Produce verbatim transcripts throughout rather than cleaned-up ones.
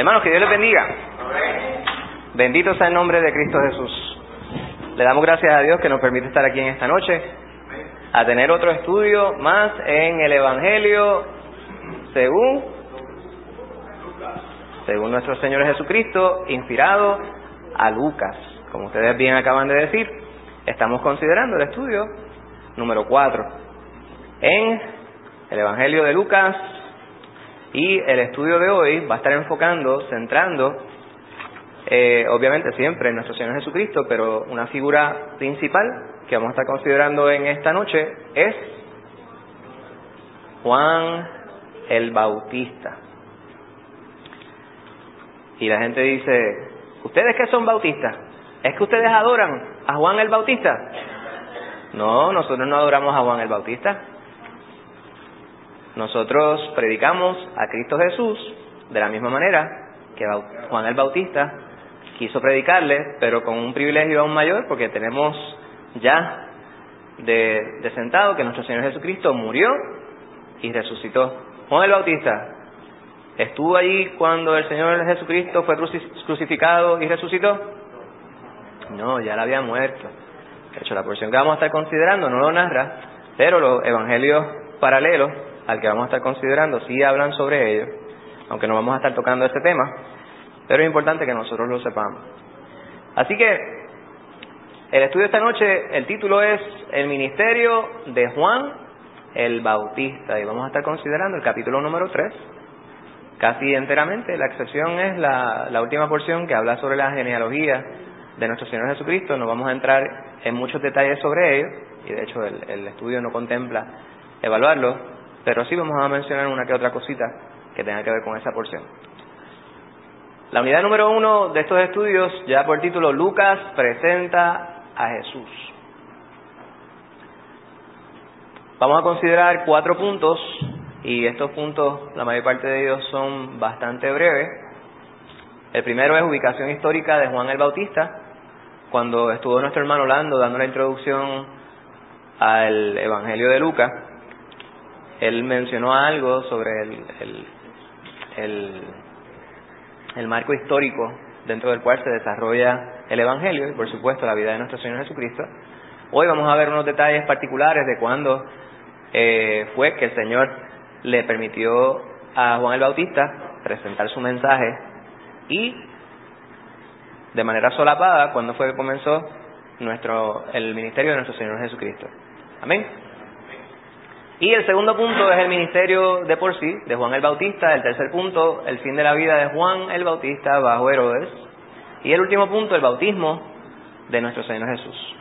Hermanos, que Dios les bendiga. Bendito sea el nombre de Cristo Jesús. Le damos gracias a Dios que nos permite estar aquí en esta noche, a tener otro estudio más en el Evangelio según, según nuestro Señor Jesucristo, inspirado a Lucas. Como ustedes bien acaban de decir, estamos considerando el estudio número cuatro en el Evangelio de Lucas. Y el estudio de hoy va a estar enfocando, centrando, eh, obviamente siempre en nuestro Señor Jesucristo, pero una figura principal que vamos a estar considerando en esta noche es Juan el Bautista. Y la gente dice, ¿ustedes qué son bautistas? ¿Es que ustedes adoran a Juan el Bautista? No, nosotros no adoramos a Juan el Bautista. Nosotros predicamos a Cristo Jesús de la misma manera que Juan el Bautista quiso predicarle, pero con un privilegio aún mayor, porque tenemos ya de, de sentado que nuestro Señor Jesucristo murió y resucitó. Juan el Bautista estuvo allí cuando el Señor Jesucristo fue crucificado y resucitó. No, ya la había muerto. De hecho, la porción que vamos a estar considerando no lo narra, pero los evangelios paralelos al que vamos a estar considerando sí hablan sobre ello, aunque no vamos a estar tocando este tema, pero es importante que nosotros lo sepamos. Así que el estudio de esta noche, el título es El ministerio de Juan el Bautista, y vamos a estar considerando el capítulo número tres casi enteramente. La excepción es la, la última porción que habla sobre la genealogía de nuestro Señor Jesucristo. No vamos a entrar en muchos detalles sobre ello, y de hecho el, el estudio no contempla evaluarlo, pero sí vamos a mencionar una que otra cosita que tenga que ver con esa porción. La unidad número uno de estos estudios, ya por título, Lucas presenta a Jesús. Vamos a considerar cuatro puntos, y estos puntos, la mayor parte de ellos son bastante breves. El primero es ubicación histórica de Juan el Bautista. Cuando estuvo nuestro hermano Lando dando la introducción al Evangelio de Lucas, él mencionó algo sobre el, el, el, el marco histórico dentro del cual se desarrolla el Evangelio y por supuesto la vida de nuestro Señor Jesucristo. Hoy vamos a ver unos detalles particulares de cuándo eh, fue que el Señor le permitió a Juan el Bautista presentar su mensaje, y de manera solapada cuándo fue que comenzó nuestro el ministerio de nuestro Señor Jesucristo. Amén. Y el segundo punto es el ministerio de por sí, de Juan el Bautista. El tercer punto, el fin de la vida de Juan el Bautista bajo Herodes. Y el último punto, el bautismo de nuestro Señor Jesús.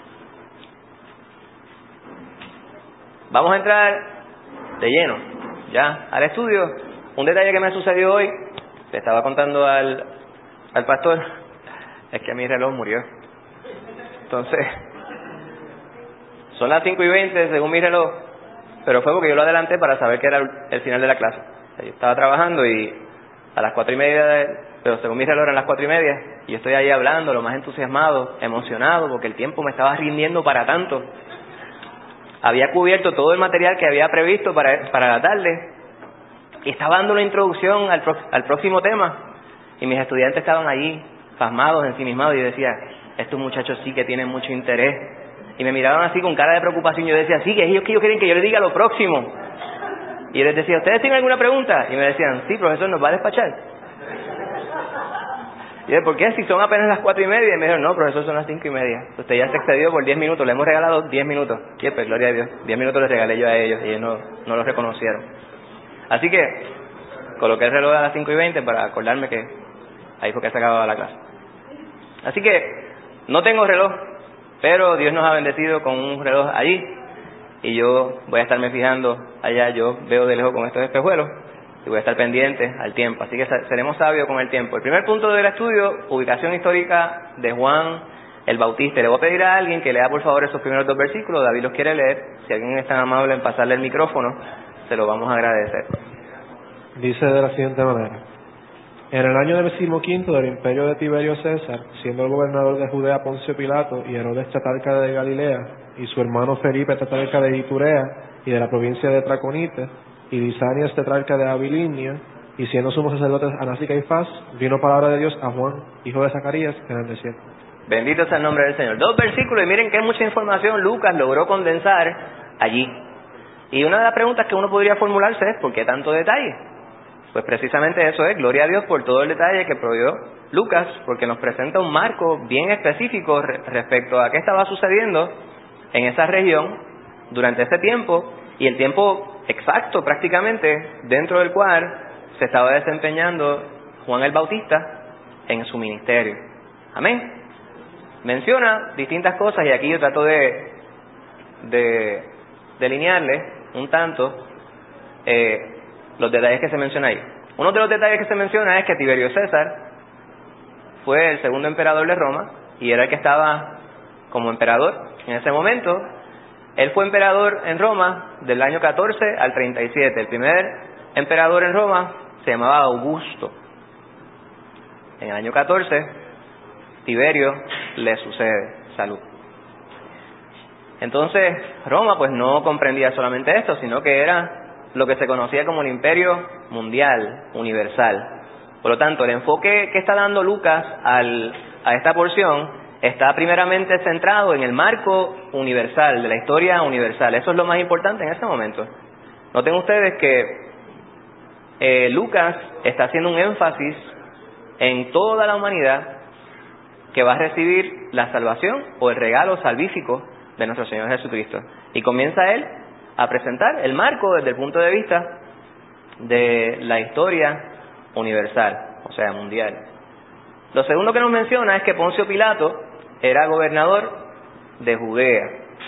Vamos a entrar de lleno ya al estudio. Un detalle que me sucedió hoy, le estaba contando al, al pastor, es que mi reloj murió. Entonces, son las cinco y veinte según mi reloj, pero fue porque yo lo adelanté para saber que era el final de la clase. O sea, yo estaba trabajando y a las cuatro y media, de, pero según mi reloj eran las cuatro y media, y yo estoy ahí hablando, lo más entusiasmado, emocionado, porque el tiempo me estaba rindiendo para tanto. Había cubierto todo el material que había previsto para, para la tarde, y estaba dando una introducción al, pro, al próximo tema, y mis estudiantes estaban allí, pasmados, ensimismados, y yo decía, estos muchachos sí que tienen mucho interés. Y me miraban así con cara de preocupación. Yo decía, sí, que ellos que ellos quieren que yo les diga lo próximo. Y yo les decía, ¿ustedes tienen alguna pregunta? Y me decían, sí, profesor, ¿nos va a despachar? Y yo, ¿por qué? Si son apenas las cuatro y media. Y me dijeron, no, profesor, son las cinco y media. Usted ya se excedió por diez minutos, le hemos regalado diez minutos. Y pues, gloria a Dios, diez minutos les regalé yo a ellos y ellos no, no los reconocieron. Así que coloqué el reloj a las cinco y veinte para acordarme que ahí fue que se acababa la clase. Así que no tengo reloj, pero Dios nos ha bendecido con un reloj allí, y yo voy a estarme fijando allá. Yo veo de lejos con estos espejuelos y voy a estar pendiente al tiempo, así que seremos sabios con el tiempo. El primer punto del estudio, ubicación histórica de Juan el Bautista. Le voy a pedir a alguien que lea por favor esos primeros dos versículos. David los quiere leer. Si alguien es tan amable en pasarle el micrófono, se lo vamos a agradecer. Dice de la siguiente manera: en el año decimoquinto del imperio de Tiberio César, siendo el gobernador de Judea Poncio Pilato, y Herodes tetrarca de Galilea, y su hermano Felipe tetrarca de Iturea y de la provincia de Traconite, y Lisanias tetrarca de Abilinia, y siendo sumos sacerdotes Anás y Caifás, vino palabra de Dios a Juan, hijo de Zacarías, en el desierto. Bendito sea el nombre del Señor. Dos versículos y miren qué mucha información Lucas logró condensar allí. Y una de las preguntas que uno podría formularse es, ¿por qué tanto detalle? Pues precisamente eso es, gloria a Dios por todo el detalle que proveyó Lucas, porque nos presenta un marco bien específico re- respecto a qué estaba sucediendo en esa región durante ese tiempo, y el tiempo exacto prácticamente dentro del cual se estaba desempeñando Juan el Bautista en su ministerio. Amén. Menciona distintas cosas y aquí yo trato de, de delinearle un tanto eh, los detalles que se mencionan ahí. Uno de los detalles que se menciona es que Tiberio César fue el segundo emperador de Roma y era el que estaba como emperador en ese momento. Él fue emperador en Roma del año catorce al treinta y siete. El primer emperador en Roma se llamaba Augusto. En el año catorce, Tiberio le sucede. Salud. Entonces, Roma pues no comprendía solamente esto, sino que era lo que se conocía como el imperio mundial, universal. Por lo tanto, el enfoque que está dando Lucas al, a esta porción está primeramente centrado en el marco universal, de la historia universal. Eso es lo más importante en ese momento. Noten ustedes que eh, Lucas está haciendo un énfasis en toda la humanidad que va a recibir la salvación o el regalo salvífico de nuestro Señor Jesucristo. Y comienza él a presentar el marco desde el punto de vista de la historia universal, o sea, mundial. Lo segundo que nos menciona es que Poncio Pilato era gobernador de Judea.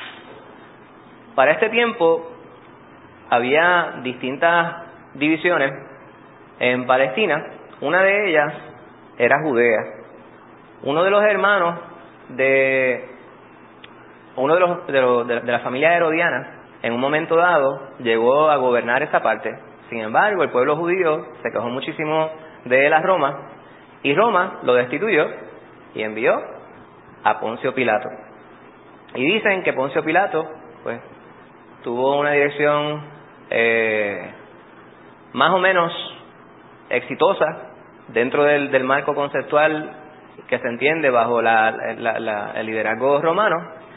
Para este tiempo había distintas divisiones en Palestina. Una de ellas era Judea. Uno de los hermanos de uno de los de, los, de, de la familia herodiana en un momento dado llegó a gobernar esa parte. Sin embargo, el pueblo judío se quejó muchísimo de él a Roma y Roma lo destituyó y envió a Poncio Pilato. Y dicen que Poncio Pilato pues tuvo una dirección eh, más o menos exitosa dentro del, del marco conceptual que se entiende bajo la, la, la, el liderazgo romano,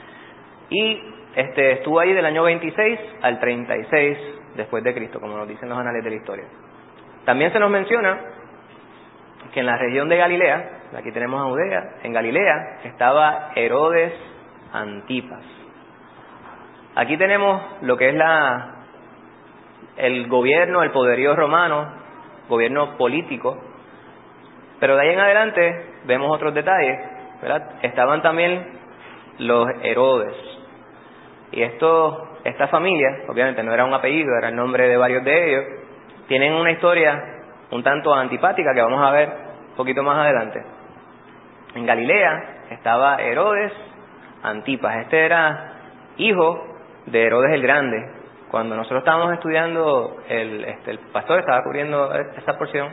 y este estuvo ahí del año veintiséis al treinta y seis después de Cristo, como nos dicen los anales de la historia. También se nos menciona que en la región de Galilea, aquí tenemos a Judea, en Galilea estaba Herodes Antipas. Aquí tenemos lo que es la el gobierno, el poderío romano, gobierno político, pero de ahí en adelante vemos otros detalles, ¿verdad? Estaban también los Herodes. Y esto, esta familia, obviamente no era un apellido, era el nombre de varios de ellos, tienen una historia un tanto antipática que vamos a ver un poquito más adelante. En Galilea estaba Herodes Antipas. Este era hijo de Herodes el Grande. Cuando nosotros estábamos estudiando, el, este, el pastor estaba cubriendo esa porción,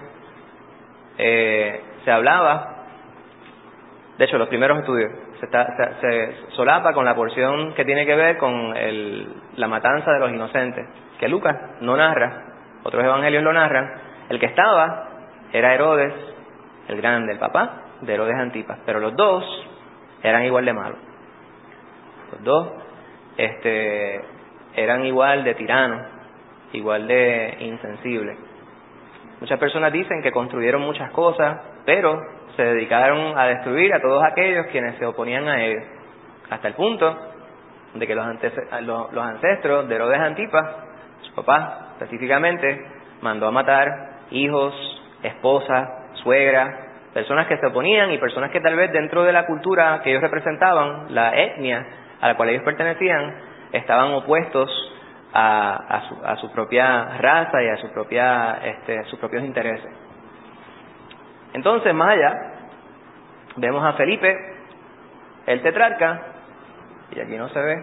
eh, se hablaba, de hecho los primeros estudios, se, está, se, se solapa con la porción que tiene que ver con el, la matanza de los inocentes, que Lucas no narra, otros evangelios lo narran. El que estaba era Herodes el Grande, el papá de Herodes Antipas, pero los dos eran igual de malos. Los dos este, eran igual de tiranos, igual de insensibles. Muchas personas dicen que construyeron muchas cosas, pero se dedicaron a destruir a todos aquellos quienes se oponían a ellos, hasta el punto de que los, los, los ancestros de Herodes Antipas, su papá específicamente, mandó a matar hijos, esposas, suegras, personas que se oponían y personas que tal vez dentro de la cultura que ellos representaban, la etnia a la cual ellos pertenecían, estaban opuestos a, a, su, a su propia raza y a su propia, este, sus propios intereses. Entonces, más allá, vemos a Felipe, el tetrarca, y aquí no se ve.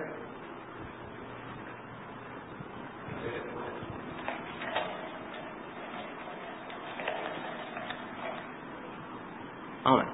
Vamos.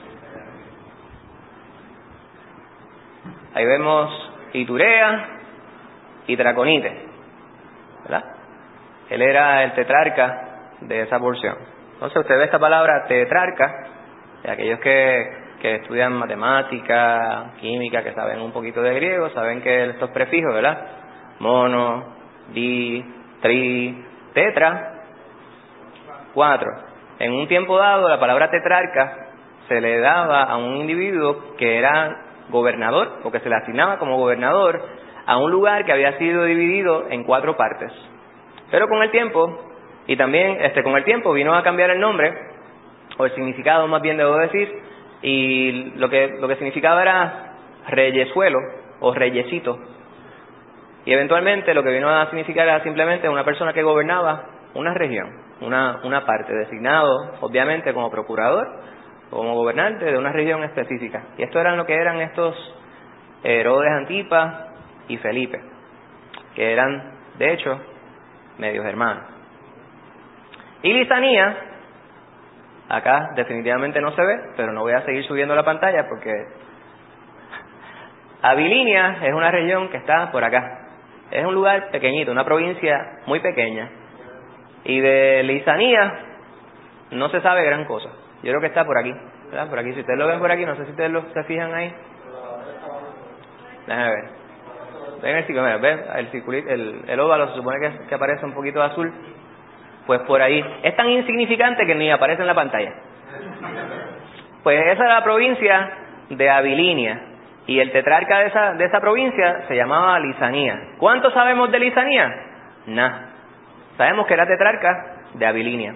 Ahí vemos Iturea y Traconite, ¿verdad? Él era el tetrarca de esa porción. Entonces usted ve esta palabra tetrarca, de aquellos que, que estudian matemática, química, que saben un poquito de griego, saben que estos prefijos, ¿verdad? Mono, di, tri, tetra, cuatro. En un tiempo dado, la palabra tetrarca se le daba a un individuo que era gobernador, o que se le asignaba como gobernador a un lugar que había sido dividido en cuatro partes. Pero con el tiempo, y también este con el tiempo vino a cambiar el nombre, o el significado más bien debo decir, y lo que, lo que significaba era reyesuelo o reyesito. Y eventualmente lo que vino a significar era simplemente una persona que gobernaba una región, una, una parte, designado obviamente como procurador, como gobernante de una región específica. Y esto eran lo que eran estos Herodes Antipas y Felipe, que eran, de hecho, medios hermanos. Y Lisanía, acá definitivamente no se ve, pero no voy a seguir subiendo la pantalla porque Abilinia es una región que está por acá. Es un lugar pequeñito, una provincia muy pequeña. Y de Lisanía no se sabe gran cosa. Yo creo que está por aquí, ¿verdad? Por aquí, si ustedes lo ven por aquí, no sé si ustedes lo, se fijan ahí. Déjenme ver. Ven el circulito, ven el circulito, el, el óvalo se supone que, que aparece un poquito azul. Pues por ahí. Es tan insignificante que ni aparece en la pantalla. Pues esa es la provincia de Abilinia. Y el tetrarca de esa, de esa provincia se llamaba Lisanía. ¿Cuánto sabemos de Lisanía? Nada. Sabemos que era tetrarca de Abilinia.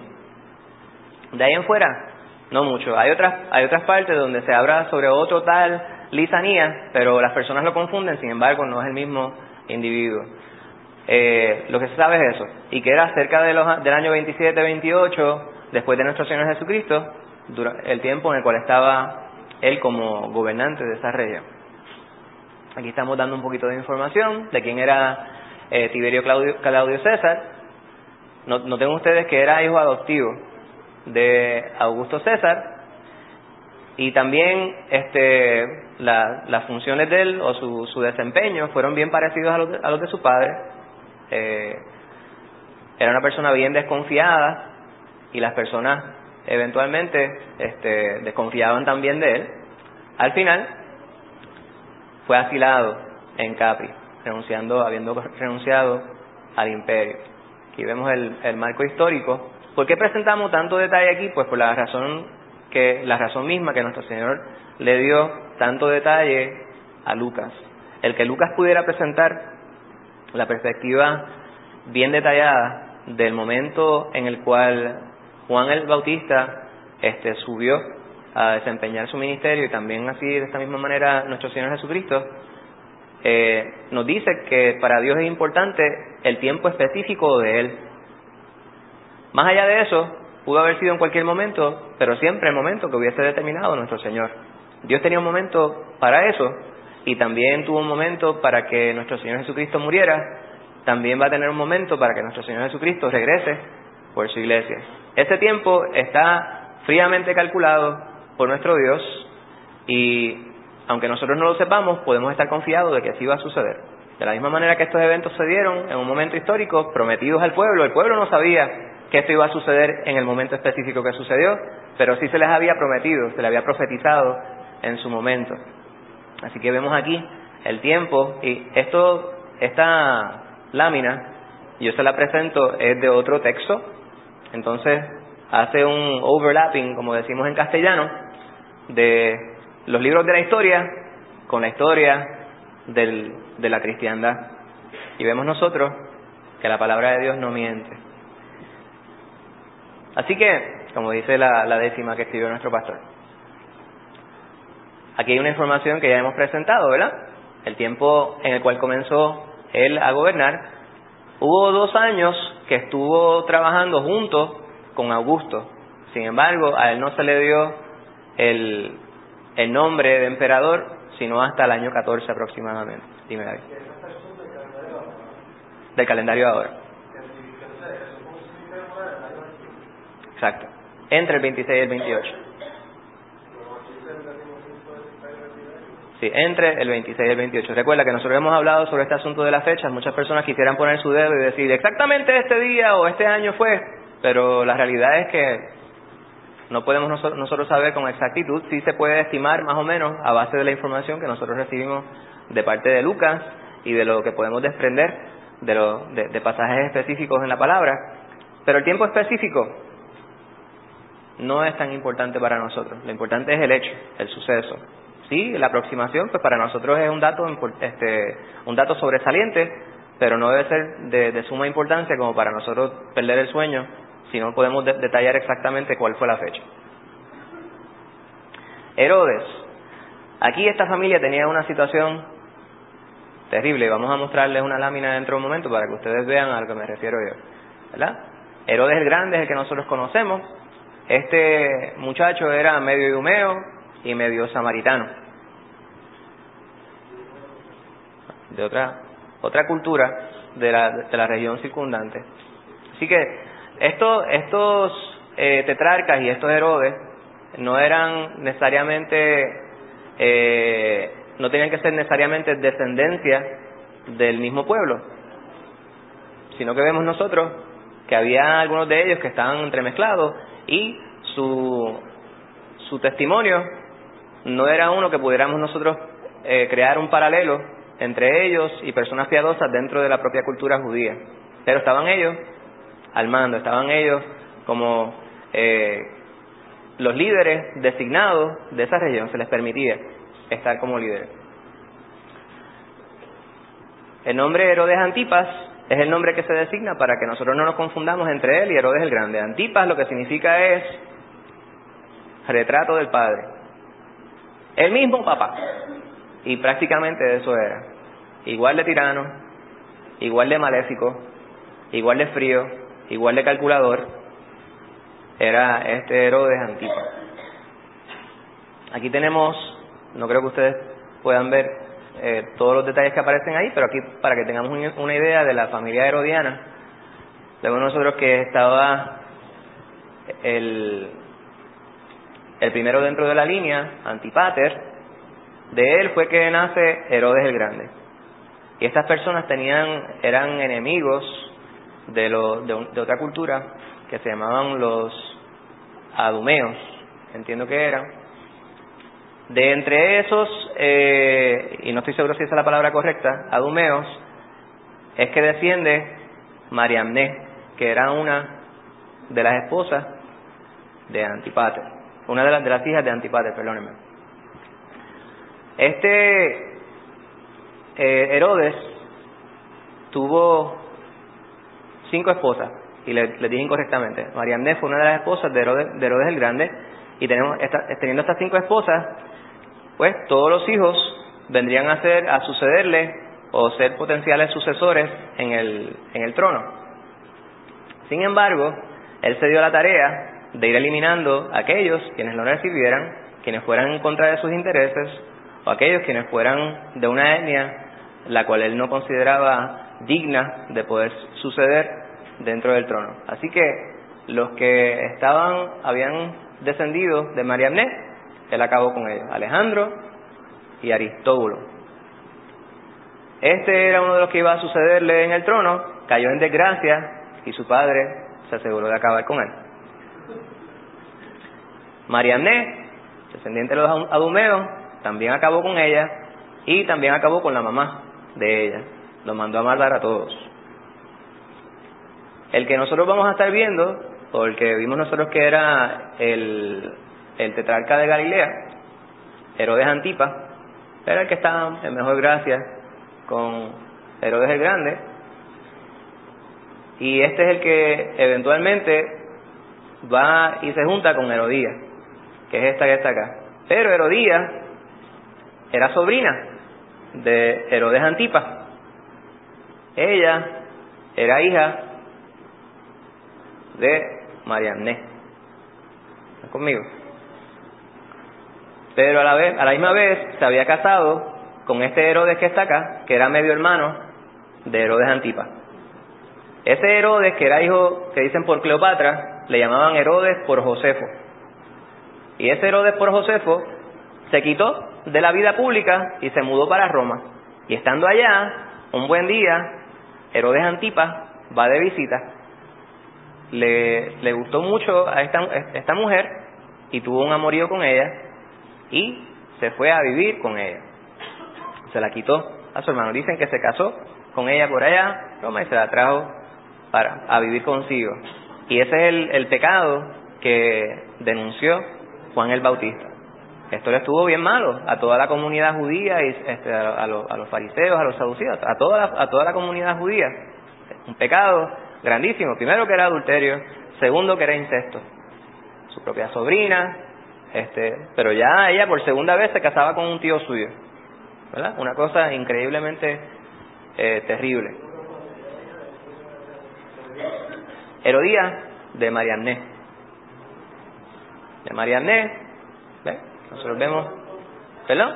De ahí en fuera, no mucho. Hay otras, hay otras partes donde se habla sobre otro tal Lisanía, pero las personas lo confunden, sin embargo no es el mismo individuo. Eh, lo que se sabe es eso, y que era cerca de los, del año veintisiete veintiocho, después de nuestro Señor Jesucristo, el tiempo en el cual estaba él como gobernante de esa región. Aquí estamos dando un poquito de información de quién era eh, Tiberio Claudio, Claudio César. Noten ustedes que era hijo adoptivo de Augusto César, y también este la, las funciones de él o su, su desempeño fueron bien parecidos a los de, a los de su padre. Eh, era una persona bien desconfiada, y las personas eventualmente este, desconfiaban también de él. Al final fue asilado en Capri, renunciando, habiendo renunciado al imperio. Aquí vemos el, el marco histórico. ¿Por qué presentamos tanto detalle aquí? Pues por la razón que la razón misma que nuestro Señor le dio tanto detalle a Lucas. El que Lucas pudiera presentar la perspectiva bien detallada del momento en el cual Juan el Bautista este, subió a desempeñar su ministerio, y también así de esta misma manera nuestro Señor Jesucristo, eh, nos dice que para Dios es importante el tiempo específico de Él. Más allá de eso, pudo haber sido en cualquier momento, pero siempre el momento que hubiese determinado nuestro Señor. Dios tenía un momento para eso, y también tuvo un momento para que nuestro Señor Jesucristo muriera. También va a tener un momento para que nuestro Señor Jesucristo regrese por su iglesia. Ese tiempo está fríamente calculado por nuestro Dios, y aunque nosotros no lo sepamos, podemos estar confiados de que así va a suceder. De la misma manera que estos eventos se dieron en un momento histórico, prometidos al pueblo, el pueblo no sabía que esto iba a suceder en el momento específico que sucedió, pero sí se les había prometido, se les había profetizado en su momento. Así que vemos aquí el tiempo, y esto, esta lámina, yo se la presento, es de otro texto, entonces hace un overlapping, como decimos en castellano, de los libros de la historia con la historia del, de la cristiandad. Y vemos nosotros que la palabra de Dios no miente. Así que, como dice la, la décima que escribió nuestro pastor, aquí hay una información que ya hemos presentado, ¿verdad? El tiempo en el cual comenzó él a gobernar. Hubo dos años que estuvo trabajando junto con Augusto. Sin embargo, a él no se le dio el, el nombre de emperador, sino hasta el año catorce aproximadamente. Dime, David. Del calendario de ahora. Exacto. Entre el veintiséis y el veintiocho. Sí, entre el veintiséis y el veintiocho. Recuerda que nosotros hemos hablado sobre este asunto de las fechas. Muchas personas quisieran poner su dedo y decir exactamente este día o este año fue. pero la realidad es que no podemos nosotros, nosotros saber con exactitud. Sí se puede estimar más o menos a base de la información que nosotros recibimos de parte de Lucas y de lo que podemos desprender de, lo, de, de pasajes específicos en la palabra, pero el tiempo específico no es tan importante para nosotros. Lo importante es el hecho, el suceso. Sí, la aproximación, pues para nosotros es un dato este, un dato sobresaliente, pero no debe ser de, de suma importancia como para nosotros perder el sueño si no podemos de, detallar exactamente cuál fue la fecha. Herodes. Aquí esta familia tenía una situación terrible. Vamos a mostrarles una lámina dentro de un momento para que ustedes vean a lo que me refiero yo, ¿verdad? Herodes el Grande es el que nosotros conocemos. Este muchacho era medio idumeo y medio samaritano, de otra otra cultura de la, de la región circundante. Así que estos, estos eh, tetrarcas y estos Herodes no eran necesariamente, eh, no tenían que ser necesariamente descendencia del mismo pueblo, sino que vemos nosotros que había algunos de ellos que estaban entremezclados y su, su testimonio no era uno que pudiéramos nosotros eh, crear un paralelo entre ellos y personas piadosas dentro de la propia cultura judía. Pero estaban ellos al mando, estaban ellos como eh, los líderes designados de esa región, se les permitía estar como líderes. El nombre Herodes Antipas es el nombre que se designa para que nosotros no nos confundamos entre él y Herodes el Grande. Antipas lo que significa es retrato del padre, el mismo papá, y prácticamente eso era, igual de tirano, igual de maléfico, igual de frío, igual de calculador, era este Herodes Antipas. Aquí tenemos, no creo que ustedes puedan ver eh, todos los detalles que aparecen ahí, pero aquí para que tengamos una idea de la familia herodiana, vemos nosotros que estaba el, el primero dentro de la línea, Antipater. De él fue que nace Herodes el Grande. Y estas personas tenían, eran enemigos de, lo, de, un, de otra cultura que se llamaban los adumeos, entiendo que eran. De entre esos, eh, y no estoy seguro si esa es la palabra correcta, adumeos, es que desciende Mariamné, que era una de las esposas de Antipater, una de las, de las hijas de Antipater, perdónenme. Este eh, Herodes tuvo cinco esposas, y le, le dije incorrectamente. Mariamné fue una de las esposas de Herodes, de Herodes el Grande, y tenemos esta, teniendo estas cinco esposas, pues todos los hijos vendrían a ser a sucederle o ser potenciales sucesores en el, en el trono. Sin embargo, él se dio la tarea de ir eliminando a aquellos quienes no recibieran, quienes fueran en contra de sus intereses, o aquellos quienes fueran de una etnia la cual él no consideraba digna de poder suceder dentro del trono. Así que los que estaban, habían descendido de Mariamné, él acabó con ellos, Alejandro y Aristóbulo. Este era uno de los que iba a sucederle en el trono, cayó en desgracia y su padre se aseguró de acabar con él. Mariamné, descendiente de los adumeos, también acabó con ella y también acabó con la mamá de ella. Los mandó a matar a todos. El que nosotros vamos a estar viendo, o el que vimos nosotros que era el, el tetrarca de Galilea, Herodes Antipas, era el que estaba en mejor gracia con Herodes el Grande, y este es el que eventualmente va y se junta con Herodías, que es esta que está acá. Pero Herodías era sobrina de Herodes Antipas. Ella era hija de Mariamné. ¿Están conmigo? Pero a la vez, a la misma vez se había casado con este Herodes que está acá, que era medio hermano de Herodes Antipas. Ese Herodes, que era hijo, que dicen por Cleopatra, le llamaban Herodes por Josefo. Y ese Herodes por Josefo se quitó de la vida pública y se mudó para Roma. Y estando allá, un buen día, Herodes Antipas va de visita le, le gustó mucho a esta, esta mujer y tuvo un amorío con ella y se fue a vivir con ella. Se la quitó a su hermano. Dicen que se casó con ella por allá, Roma, y se la trajo para a vivir consigo. Y ese es el, el pecado que denunció Juan el Bautista. Esto le estuvo bien malo a toda la comunidad judía, y este, a, a, los, a los fariseos, a los saduceos, a toda la, a toda la comunidad judía. Un pecado grandísimo. Primero, que era adulterio. Segundo, que era incesto. Su propia sobrina, este, pero ya ella por segunda vez se casaba con un tío suyo, ¿verdad? Una cosa increíblemente eh, terrible. Herodías de Mariamné. De Mariamné, ¿ves? Nosotros vemos, ¿perdón?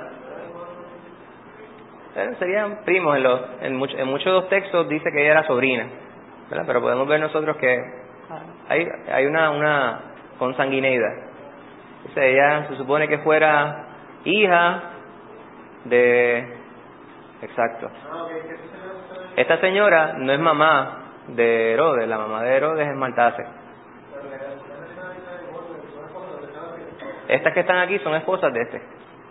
Eh, serían primos. En, los, en, mucho, en muchos textos dice que ella era sobrina, ¿verdad? Pero podemos ver nosotros que hay, hay una, una consanguineidad. O sea, ella se supone que fuera hija de... Exacto. Esta señora no es mamá de Herodes, la mamá de Herodes es Maltase. Estas que están aquí son esposas de este.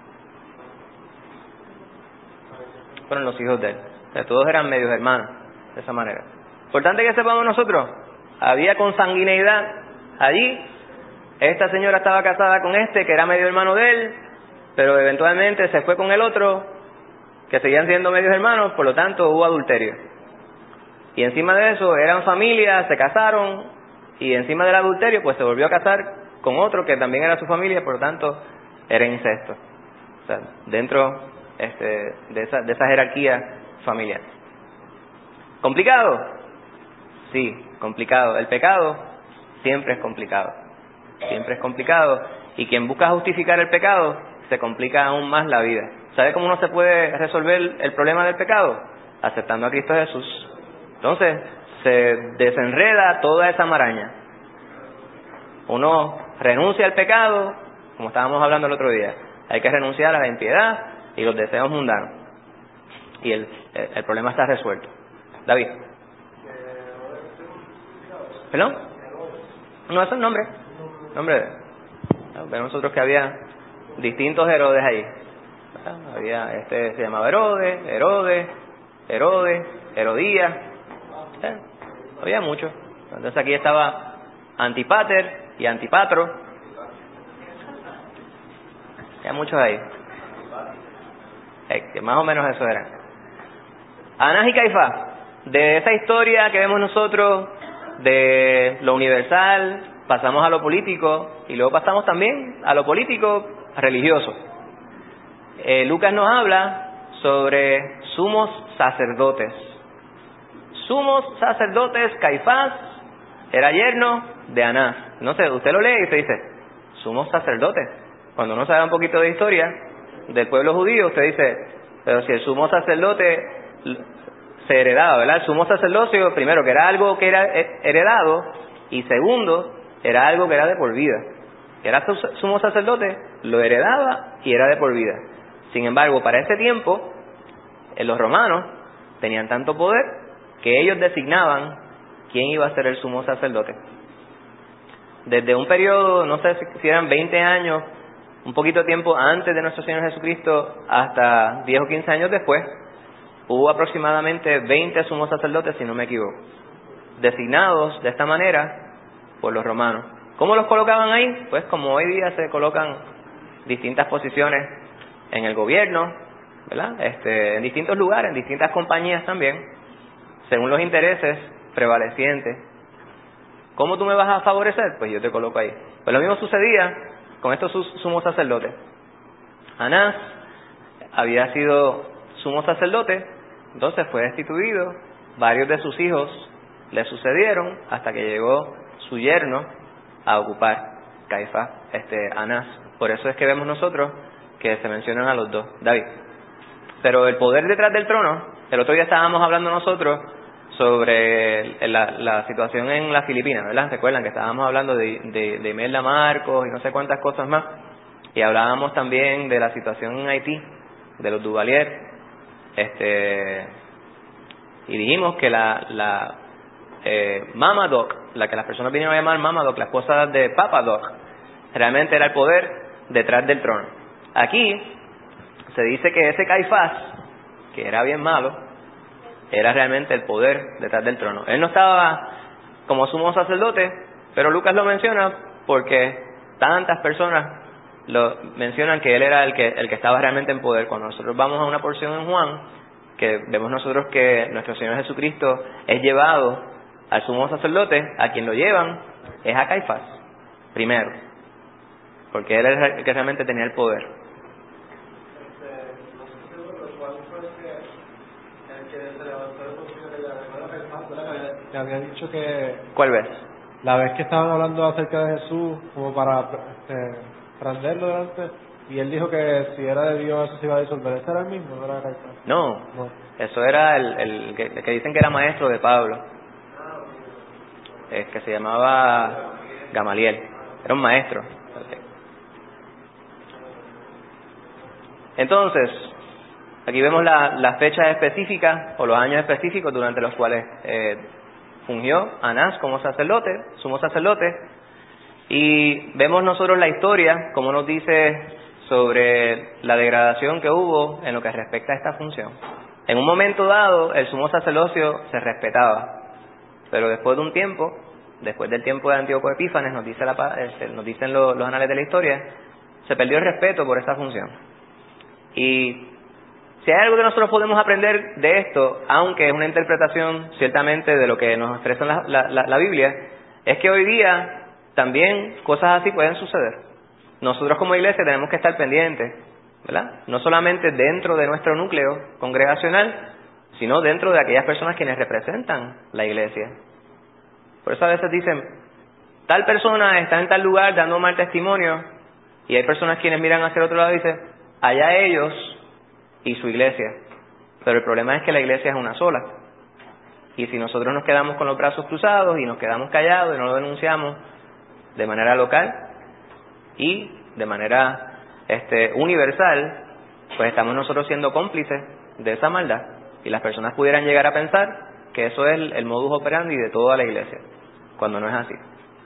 Fueron los hijos de él. O sea, todos eran medios hermanos, de esa manera. Importante que sepamos nosotros, había consanguineidad allí. Esta señora estaba casada con este, que era medio hermano de él, pero eventualmente se fue con el otro, que seguían siendo medios hermanos, por lo tanto hubo adulterio. Y encima de eso, eran familia, se casaron, y encima del adulterio, pues se volvió a casar con otro que también era su familia, por lo tanto, era incesto. O sea, dentro este, de, esa, de esa jerarquía familiar. ¿Complicado? Sí, complicado. El pecado siempre es complicado. Siempre es complicado. Y quien busca justificar el pecado, se complica aún más la vida. ¿Sabe cómo no se puede resolver el problema del pecado? Aceptando a Cristo Jesús. Entonces, se desenreda toda esa maraña. Uno renuncia al pecado, como estábamos hablando el otro día. Hay que renunciar a la impiedad y los deseos mundanos. Y el, el, el problema está resuelto. David. ¿Perdón? No, es el nombre. Nombre de... Vemos nosotros que había distintos Herodes ahí. Había este se llamaba Herodes, Herodes, Herodes, Herodías. ¿Eh? Había muchos. Entonces aquí estaba Antipater y Antipatro. Había muchos ahí. Eh, que más o menos eso eran. Anás y Caifás. De esa historia que vemos nosotros de lo universal, pasamos a lo político y luego pasamos también a lo político religioso. Eh, Lucas nos habla sobre sumos sacerdotes. Sumos sacerdotes, Caifás era yerno de Anás. No sé, usted lo lee y se dice, sumos sacerdotes. Cuando uno sabe un poquito de historia del pueblo judío, usted dice, pero si el sumo sacerdote se heredaba, ¿verdad? El sumo sacerdocio, primero, que era algo que era heredado, y segundo, era algo que era de por vida. Que era sumo sacerdote, lo heredaba y era de por vida. Sin embargo, para ese tiempo, los romanos tenían tanto poder que ellos designaban quién iba a ser el sumo sacerdote. Desde un periodo, no sé si eran veinte años, un poquito de tiempo antes de nuestro Señor Jesucristo, hasta diez o quince años después, hubo aproximadamente veinte sumos sacerdotes, si no me equivoco, designados de esta manera por los romanos. ¿Cómo los colocaban ahí? Pues como hoy día se colocan distintas posiciones en el gobierno, ¿verdad? Este, en distintos lugares, en distintas compañías también, según los intereses prevalecientes. ¿Cómo tú me vas a favorecer? Pues yo te coloco ahí. Pues lo mismo sucedía con estos sumos sacerdotes. Anás había sido sumo sacerdote, entonces fue destituido, varios de sus hijos le sucedieron hasta que llegó su yerno a ocupar Caifás, este Anás. Por eso es que vemos nosotros que se mencionan a los dos, David. Pero el poder detrás del trono, el otro día estábamos hablando nosotros sobre la, la situación en las Filipinas, ¿verdad? ¿Recuerdan que estábamos hablando de, de, de Imelda Marcos y no sé cuántas cosas más? Y hablábamos también de la situación en Haití, de los Duvalier, este, y dijimos que la, la, eh, Mama Doc, la que las personas vinieron a llamar Mama Doc, la esposa de Papa Doc, realmente era el poder detrás del trono. Aquí se dice que ese Caifás, que era bien malo, era realmente el poder detrás del trono. Él no estaba como sumo sacerdote, pero Lucas lo menciona porque tantas personas lo mencionan que él era el que el que estaba realmente en poder. Cuando nosotros vamos a una porción en Juan, que vemos nosotros que nuestro Señor Jesucristo es llevado al sumo sacerdote, a quien lo llevan es a Caifás, primero, porque él era el que realmente tenía el poder. Le había dicho que... ¿Cuál vez? La vez que estaban hablando acerca de Jesús, como para eh, prenderlo delante, y él dijo que si era de Dios eso se iba a disolver. ¿Ese era el mismo? ¿No era Caifás? No, no, eso era el, el, que, el que dicen que era maestro de Pablo, es que se llamaba Gamaliel, era un maestro. Entonces, aquí vemos la, las fechas específicas o los años específicos durante los cuales eh, fungió Anás como sacerdote, sumo sacerdote, y vemos nosotros la historia, como nos dice sobre la degradación que hubo en lo que respecta a esta función. En un momento dado, el sumo sacerdocio se respetaba, pero después de un tiempo, después del tiempo de Antíoco Epífanes, nos, dice la, este, nos dicen los, los anales de la historia, se perdió el respeto por esta función. Y si hay algo que nosotros podemos aprender de esto, aunque es una interpretación ciertamente de lo que nos expresa la, la, la, la Biblia, es que hoy día también cosas así pueden suceder. Nosotros como iglesia tenemos que estar pendientes, ¿verdad? No solamente dentro de nuestro núcleo congregacional, sino dentro de aquellas personas quienes representan la iglesia. Por eso a veces dicen, tal persona está en tal lugar dando mal testimonio, y hay personas quienes miran hacia el otro lado y dicen, allá ellos y su iglesia. Pero el problema es que la iglesia es una sola. Y si nosotros nos quedamos con los brazos cruzados y nos quedamos callados y no lo denunciamos de manera local y de manera este, universal, pues estamos nosotros siendo cómplices de esa maldad. Y las personas pudieran llegar a pensar que eso es el, el modus operandi de toda la iglesia, cuando no es así.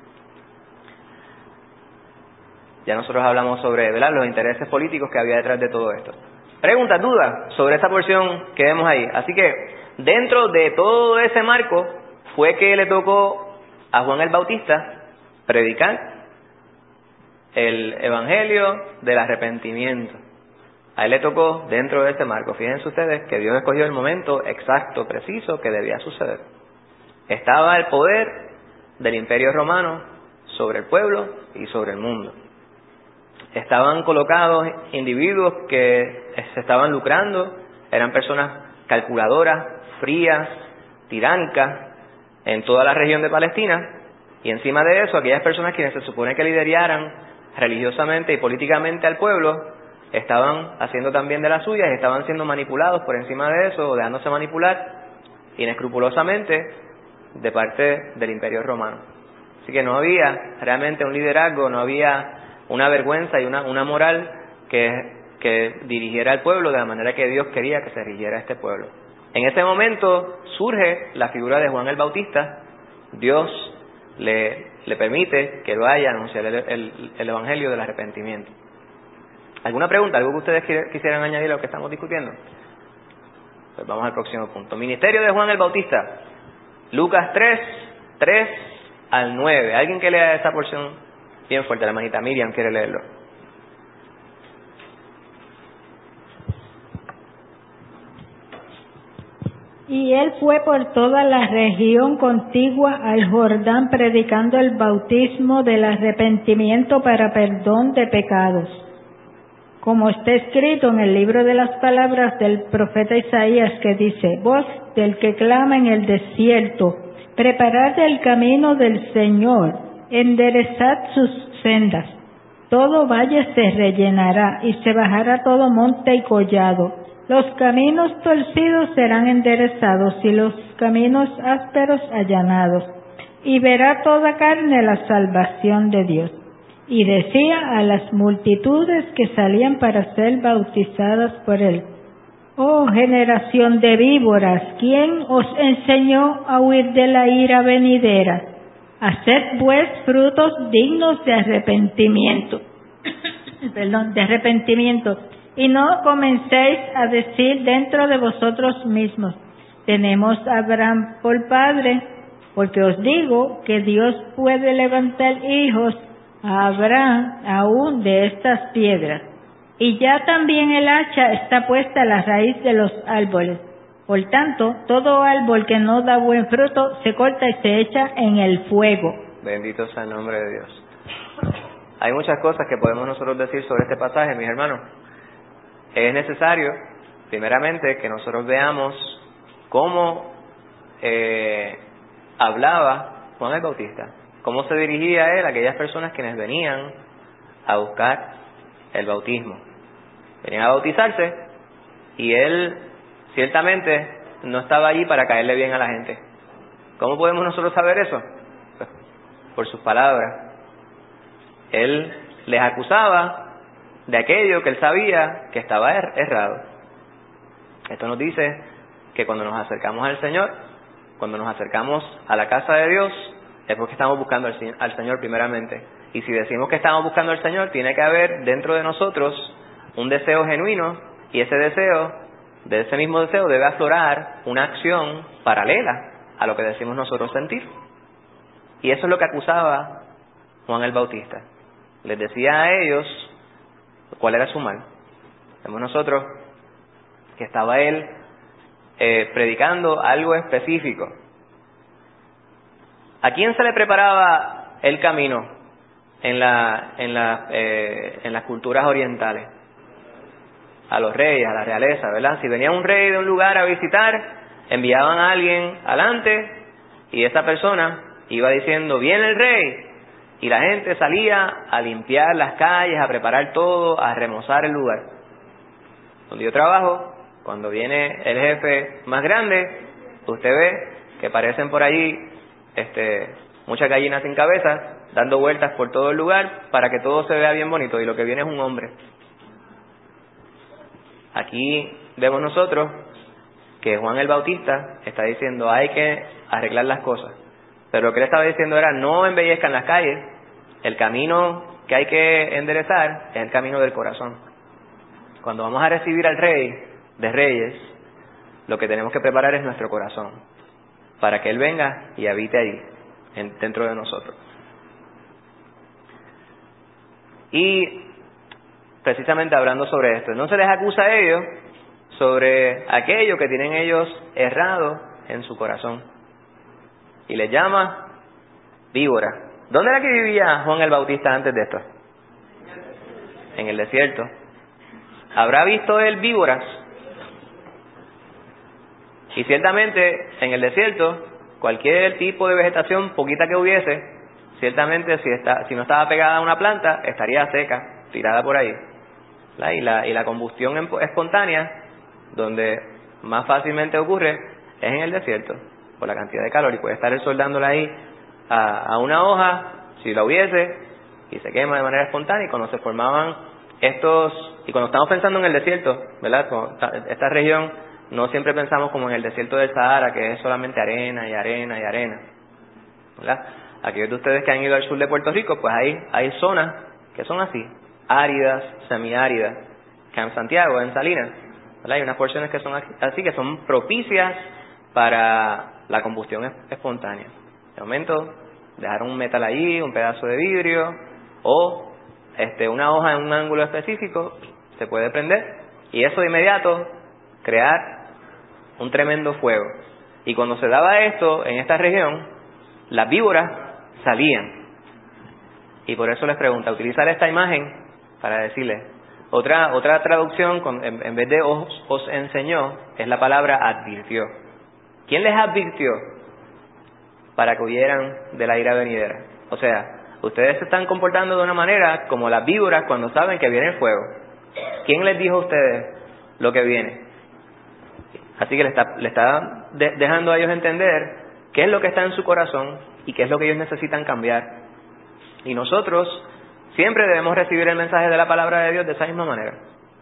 Ya nosotros hablamos sobre, ¿verdad?, los intereses políticos que había detrás de todo esto. Preguntas, dudas sobre esa porción que vemos ahí. Así que dentro de todo ese marco fue que le tocó a Juan el Bautista predicar el evangelio del arrepentimiento. A él le tocó dentro de ese marco. Fíjense ustedes que Dios escogió el momento exacto, preciso que debía suceder. Estaba el poder del Imperio Romano sobre el pueblo y sobre el mundo. Estaban colocados individuos que se estaban lucrando, eran personas calculadoras, frías, tiránicas, en toda la región de Palestina, y encima de eso, aquellas personas quienes se supone que lideraran religiosamente y políticamente al pueblo, estaban haciendo también de las suyas, y estaban siendo manipulados por encima de eso, o dejándose manipular inescrupulosamente de parte del Imperio Romano. Así que no había realmente un liderazgo, no había una vergüenza y una, una moral que, que dirigiera al pueblo de la manera que Dios quería que se rigiera este pueblo. En ese momento surge la figura de Juan el Bautista. Dios le, le permite que vaya a anunciar el, el, el evangelio del arrepentimiento. ¿Alguna pregunta? ¿Algo que ustedes quisieran añadir a lo que estamos discutiendo? Pues vamos al próximo punto. Ministerio de Juan el Bautista. Lucas tres, tres al nueve. ¿Alguien que lea esa porción? Bien fuerte, la manita. Miriam quiere leerlo. Y él fue por toda la región contigua al Jordán predicando el bautismo del arrepentimiento para perdón de pecados, como está escrito en el libro de las palabras del profeta Isaías, que dice: voz del que clama en el desierto, preparad el camino del Señor, enderezad sus sendas. Todo valle se rellenará y se bajará todo monte y collado. Los caminos torcidos serán enderezados y los caminos ásperos allanados. Y verá toda carne la salvación de Dios. Y decía a las multitudes que salían para ser bautizadas por él: Oh generación de víboras, ¿quién os enseñó a huir de la ira venidera? Haced pues frutos dignos de arrepentimiento. Perdón, de arrepentimiento. Y no comencéis a decir dentro de vosotros mismos, tenemos a Abraham por padre, porque os digo que Dios puede levantar hijos a Abraham aún de estas piedras. Y ya también el hacha está puesta a la raíz de los árboles. Por tanto, todo árbol que no da buen fruto se corta y se echa en el fuego. Bendito sea el nombre de Dios. Hay muchas cosas que podemos nosotros decir sobre este pasaje, mis hermanos. Es necesario, primeramente, que nosotros veamos cómo eh, hablaba Juan el Bautista, cómo se dirigía a él a aquellas personas quienes venían a buscar el bautismo. Venían a bautizarse y él ciertamente no estaba allí para caerle bien a la gente. ¿Cómo podemos nosotros saber eso? Pues, por sus palabras. Él les acusaba de aquello que él sabía que estaba er- errado. Esto nos dice que cuando nos acercamos al Señor, cuando nos acercamos a la casa de Dios, es porque estamos buscando al, al Señor primeramente. Y si decimos que estamos buscando al Señor, tiene que haber dentro de nosotros un deseo genuino, y ese deseo, de ese mismo deseo debe aflorar una acción paralela a lo que decimos nosotros sentir. Y eso es lo que acusaba Juan el Bautista. Les decía a ellos cuál era su mal. Vemos nosotros que estaba él eh, predicando algo específico. ¿A quién se le preparaba el camino en, la, en, la, eh, en las culturas orientales? A los reyes, a la realeza, ¿verdad? Si venía un rey de un lugar a visitar, enviaban a alguien adelante y esa persona iba diciendo, viene el rey, y la gente salía a limpiar las calles, a preparar todo, a remozar el lugar. Donde yo trabajo, cuando viene el jefe más grande, usted ve que parecen por allí este, muchas gallinas sin cabeza, dando vueltas por todo el lugar para que todo se vea bien bonito, y lo que viene es un hombre. Aquí vemos nosotros que Juan el Bautista está diciendo hay que arreglar las cosas, pero lo que él estaba diciendo era no embellezcan las calles, el camino que hay que enderezar es el camino del corazón. Cuando vamos a recibir al Rey de Reyes, lo que tenemos que preparar es nuestro corazón, para que Él venga y habite ahí, en, dentro de nosotros. Y precisamente hablando sobre esto, no se les acusa a ellos sobre aquello que tienen ellos errado en su corazón, y les llama víbora. ¿Dónde era que vivía Juan el Bautista antes de esto? En el desierto. ¿Habrá visto él víboras? Y ciertamente en el desierto, cualquier tipo de vegetación poquita que hubiese, ciertamente si, está, si no estaba pegada a una planta, estaría seca, tirada por ahí. ¿La? Y, la, y la combustión espontánea, donde más fácilmente ocurre, es en el desierto, por la cantidad de calor, y puede estar el sol dándole ahí a, a una hoja, si la hubiese, y se quema de manera espontánea. Y cuando se formaban estos, y cuando estamos pensando en el desierto, ¿verdad? Esta región, no siempre pensamos como en el desierto del Sahara, que es solamente arena y arena y arena, ¿verdad? Aquellos de ustedes que han ido al sur de Puerto Rico, pues hay, hay zonas que son así, áridas, semiáridas, Camp Santiago, en Salinas, ¿verdad? Hay unas porciones que son así, que son propicias para la combustión espontánea. De momento, dejar un metal allí, un pedazo de vidrio, o este, una hoja en un ángulo específico, se puede prender, y eso de inmediato crear un tremendo fuego. Y cuando se daba esto en esta región, las víboras salían. Y por eso les pregunto, utilizar esta imagen para decirles, otra otra traducción, con, en, en vez de os, os enseñó, es la palabra advirtió. ¿Quién les advirtió? Para que huyeran de la ira venidera. O sea, ustedes se están comportando de una manera como las víboras cuando saben que viene el fuego. ¿Quién les dijo a ustedes lo que viene? Así que le está, le está de, dejando a ellos entender qué es lo que está en su corazón y qué es lo que ellos necesitan cambiar. Y nosotros siempre debemos recibir el mensaje de la palabra de Dios de esa misma manera.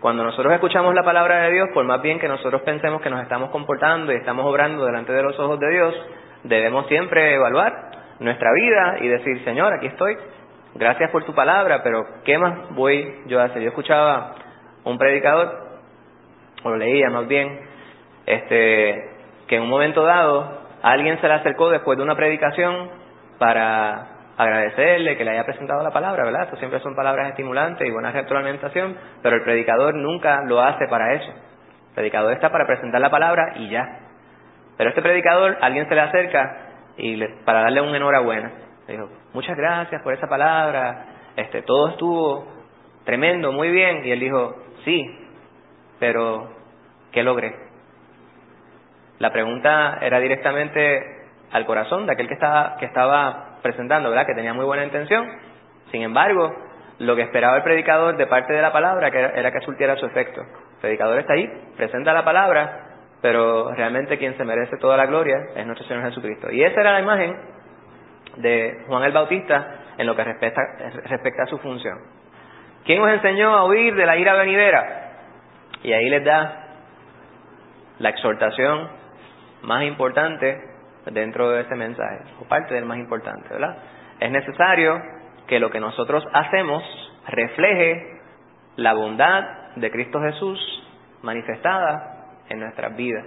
cuando nosotros escuchamos la palabra de Dios, por más bien que nosotros pensemos que nos estamos comportando y estamos obrando delante de los ojos de Dios, debemos siempre evaluar nuestra vida y decir, Señor, aquí estoy, gracias por tu palabra, pero ¿qué más voy yo a hacer? Yo escuchaba un predicador, o lo leía más bien, este, que en un momento dado alguien se le acercó después de una predicación para agradecerle que le haya presentado la palabra, ¿verdad? Esto siempre son palabras estimulantes y buena retroalimentación, pero el predicador nunca lo hace para eso. El predicador está para presentar la palabra y ya. Pero este predicador, alguien se le acerca y le, para darle un enhorabuena. Le dijo, muchas gracias por esa palabra, este, todo estuvo tremendo, muy bien. Y él dijo, sí, pero ¿qué logré? La pregunta era directamente al corazón de aquel que estaba, que estaba presentando, ¿verdad? Que tenía muy buena intención. Sin embargo, lo que esperaba el predicador de parte de la palabra que era, era que surtiera su efecto. El predicador está ahí, presenta la palabra, pero realmente quien se merece toda la gloria es nuestro Señor Jesucristo. Y esa era la imagen de Juan el Bautista en lo que respecta, respecta a su función. ¿Quién os enseñó a huir de la ira venidera? Y ahí les da la exhortación más importante dentro de ese mensaje, o parte del más importante, ¿verdad? Es necesario que lo que nosotros hacemos refleje la bondad de Cristo Jesús manifestada en nuestras vidas.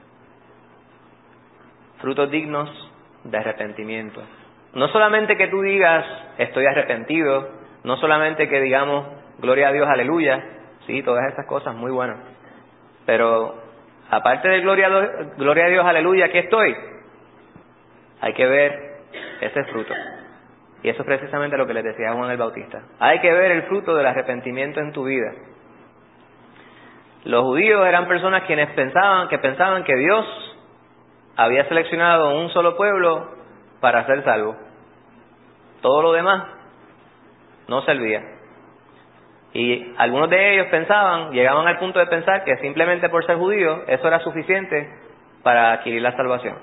Frutos dignos de arrepentimiento. No solamente que tú digas, estoy arrepentido, no solamente que digamos, gloria a Dios, aleluya, sí, todas esas cosas muy buenas, pero aparte de gloria a Dios, gloria a Dios, aleluya, aquí estoy, hay que ver ese fruto. Y eso es precisamente lo que les decía Juan el Bautista. Hay que ver el fruto del arrepentimiento en tu vida. Los judíos eran personas quienes pensaban que pensaban que Dios había seleccionado un solo pueblo para ser salvo. Todo lo demás no servía. Y algunos de ellos pensaban, llegaban al punto de pensar que simplemente por ser judíos eso era suficiente para adquirir la salvación.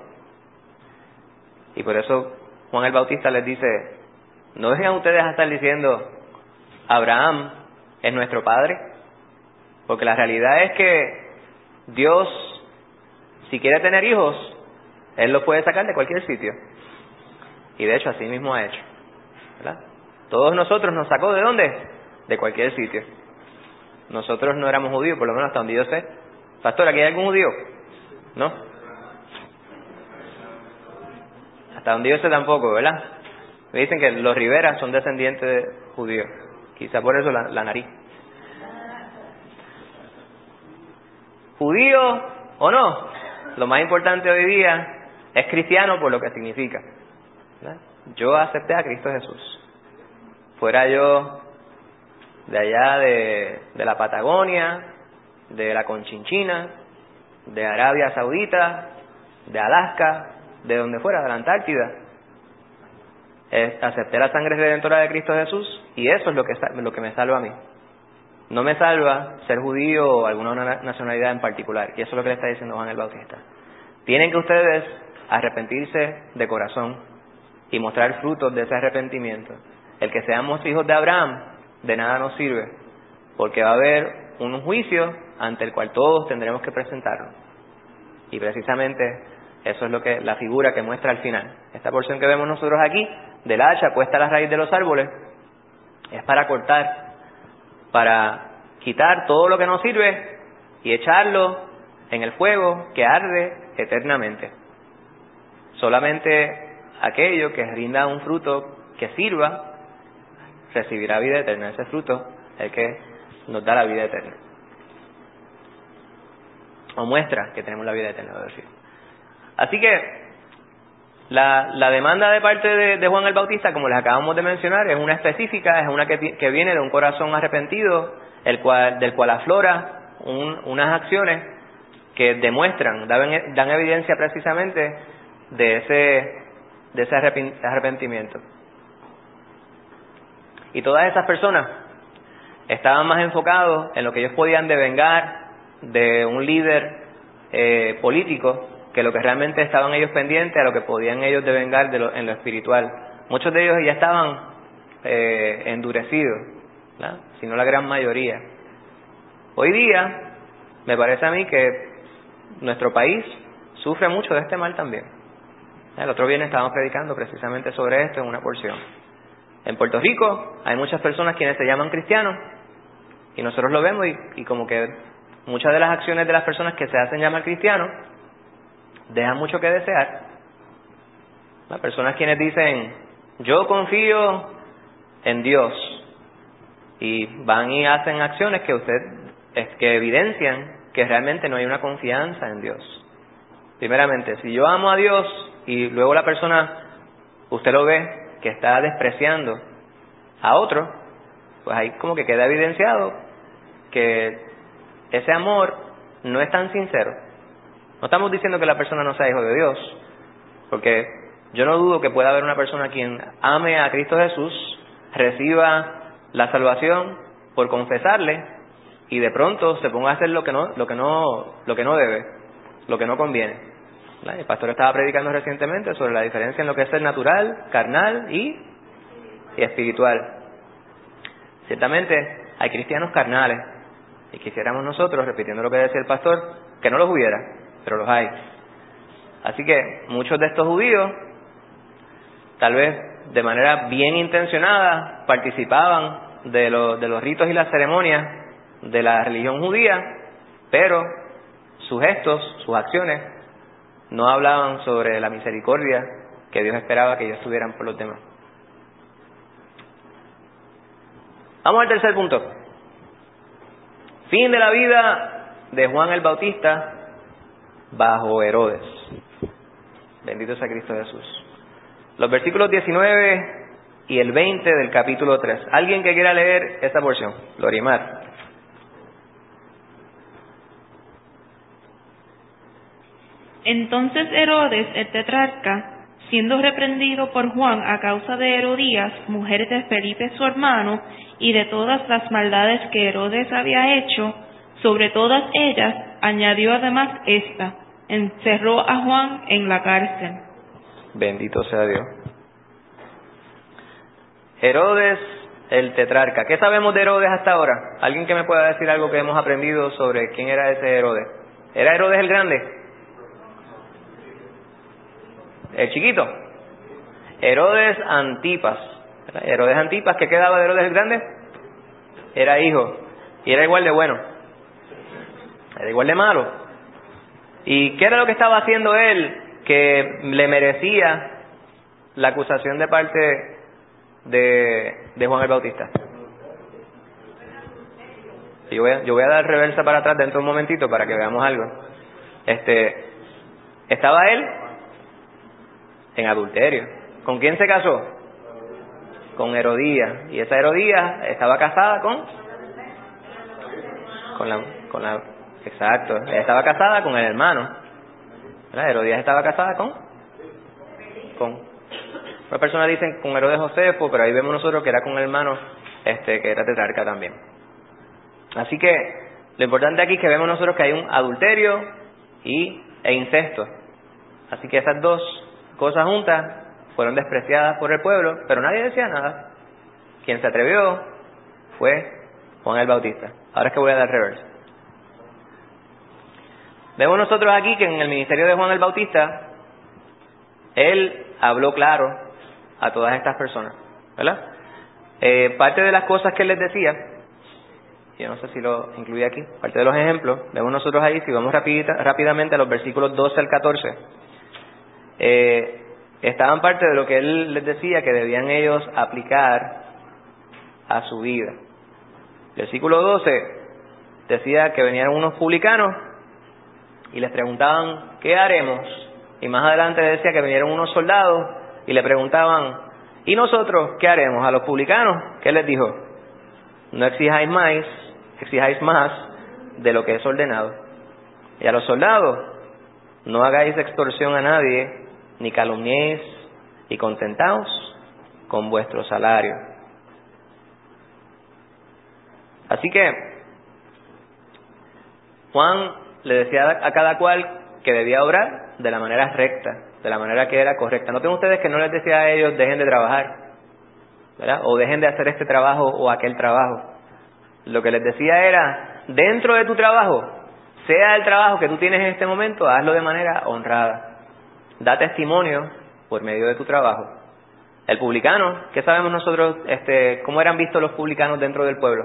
Y por eso Juan el Bautista les dice, no vengan ustedes a estar diciendo, Abraham es nuestro padre, porque la realidad es que Dios, si quiere tener hijos, Él los puede sacar de cualquier sitio. Y de hecho así mismo ha hecho, ¿verdad? Todos nosotros nos sacó ¿de dónde? De cualquier sitio. Nosotros no éramos judíos, por lo menos hasta donde yo sé. Pastor, ¿aquí hay algún judío? ¿No? Hasta donde yo sé tampoco, ¿verdad? Me dicen que los Rivera son descendientes de judíos. Quizá por eso la, la nariz. ¿Judío o no? Lo más importante hoy día es cristiano por lo que significa, ¿verdad? Yo acepté a Cristo Jesús. Fuera yo de allá de, de la Patagonia, de la Conchinchina, de Arabia Saudita, de Alaska, de donde fuera, de la Antártida, eh, acepté la sangre redentora de Cristo Jesús y eso es lo que, lo que me salva a mí. No me salva ser judío o alguna nacionalidad en particular, y eso es lo que le está diciendo Juan el Bautista. Tienen que ustedes arrepentirse de corazón y mostrar frutos de ese arrepentimiento. El que seamos hijos de Abraham de nada nos sirve, porque va a haber un juicio ante el cual todos tendremos que presentarnos. Y precisamente eso es lo que la figura que muestra al final. Esta porción que vemos nosotros aquí, del hacha puesta a la raíz de los árboles, es para cortar, para quitar todo lo que nos sirve y echarlo en el fuego que arde eternamente. Solamente aquello que rinda un fruto que sirva recibirá vida eterna. Ese fruto es el que nos da la vida eterna, o muestra que tenemos la vida eterna, debo decir. Así que la, la demanda de parte de, de Juan el Bautista, como les acabamos de mencionar, es una específica, es una que, que viene de un corazón arrepentido, el cual, del cual aflora un, unas acciones que demuestran, dan, dan evidencia precisamente de ese, de ese arrepentimiento. Y todas esas personas estaban más enfocados en lo que ellos podían devengar de un líder eh, político que lo que realmente estaban ellos pendientes a lo que podían ellos devengar de lo, en lo espiritual. Muchos de ellos ya estaban eh, endurecidos, ¿verdad? Si no la gran mayoría. Hoy día, me parece a mí que nuestro país sufre mucho de este mal también. El otro viernes estábamos predicando precisamente sobre esto en una porción. En Puerto Rico hay muchas personas quienes se llaman cristianos y nosotros lo vemos y, y como que muchas de las acciones de las personas que se hacen llamar cristianos dejan mucho que desear. Las personas quienes dicen, yo confío en Dios, y van y hacen acciones que usted que evidencian que realmente no hay una confianza en Dios. Primeramente, si yo amo a Dios y luego la persona, usted lo ve, que está despreciando a otro, pues ahí como que queda evidenciado que ese amor no es tan sincero. No estamos diciendo que la persona no sea hijo de Dios, porque yo no dudo que pueda haber una persona quien ame a Cristo Jesús, reciba la salvación por confesarle y de pronto se ponga a hacer lo que no, lo que no, lo que no debe, lo que no conviene. El pastor estaba predicando recientemente sobre la diferencia en lo que es el natural, carnal y, y espiritual. Ciertamente hay cristianos carnales y quisiéramos nosotros, repitiendo lo que decía el pastor, que no los hubiera, pero los hay. Así que muchos de estos judíos, tal vez de manera bien intencionada, participaban de, lo, de los ritos y las ceremonias de la religión judía, pero sus gestos, sus acciones, no hablaban sobre la misericordia que Dios esperaba que ellos tuvieran por los demás. Vamos al tercer punto. Fin de la vida de Juan el Bautista bajo Herodes. Bendito sea Cristo Jesús. Los versículos diecinueve y el veinte del capítulo tres. ¿Alguien que quiera leer esta porción? Lorimar. Entonces Herodes, el tetrarca, siendo reprendido por Juan a causa de Herodías, mujer de Felipe su hermano, y de todas las maldades que Herodes había hecho, sobre todas ellas añadió además esta: encerró a Juan en la cárcel. Bendito sea Dios. Herodes el tetrarca. ¿Qué sabemos de Herodes hasta ahora? ¿Alguien que me pueda decir algo que hemos aprendido sobre quién era ese Herodes? ¿Era Herodes el grande? El chiquito. Herodes Antipas. Herodes Antipas, ¿qué quedaba de Herodes el grande? Era hijo. Y era igual de bueno. Era igual de malo. ¿Y qué era lo que estaba haciendo él que le merecía la acusación de parte de, de Juan el Bautista? Yo voy, a, yo voy a dar reversa para atrás dentro de un momentito para que veamos algo. Este, estaba él en adulterio. ¿Con quién se casó? Con Herodías. Y esa Herodías estaba casada con con la, con la exacto, ella estaba casada con el hermano. ¿Verdad? Herodías estaba casada con con una persona dicen con Herodes Josefo, pero ahí vemos nosotros que era con el hermano este que era tetrarca también. Así que lo importante aquí es que vemos nosotros que hay un adulterio y e incesto. Así que esas dos cosas juntas fueron despreciadas por el pueblo, pero nadie decía nada. Quien se atrevió fue Juan el Bautista. Ahora es que voy a dar reversa. Vemos nosotros aquí que en el ministerio de Juan el Bautista, él habló claro a todas estas personas, ¿verdad? Eh, parte de las cosas que él les decía, yo no sé si lo incluí aquí, parte de los ejemplos, vemos nosotros ahí, si vamos rapidita, rápidamente a los versículos doce al catorce, eh, estaban parte de lo que él les decía que debían ellos aplicar a su vida. Versículo doce decía que venían unos publicanos y les preguntaban, ¿qué haremos? Y más adelante decía que vinieron unos soldados y le preguntaban, ¿y nosotros qué haremos? A los publicanos, ¿qué les dijo? No exijáis más, exijáis más de lo que es ordenado. Y a los soldados, no hagáis extorsión a nadie, ni calumniéis, y contentaos con vuestro salario. Así que Juan le decía a cada cual que debía obrar de la manera recta, de la manera que era correcta. Noten ustedes que no les decía a ellos dejen de trabajar, ¿verdad? O dejen de hacer este trabajo o aquel trabajo. Lo que les decía era dentro de tu trabajo, sea el trabajo que tú tienes en este momento, hazlo de manera honrada. Da testimonio por medio de tu trabajo. El publicano, ¿qué sabemos nosotros? Este, ¿Cómo eran vistos los publicanos dentro del pueblo?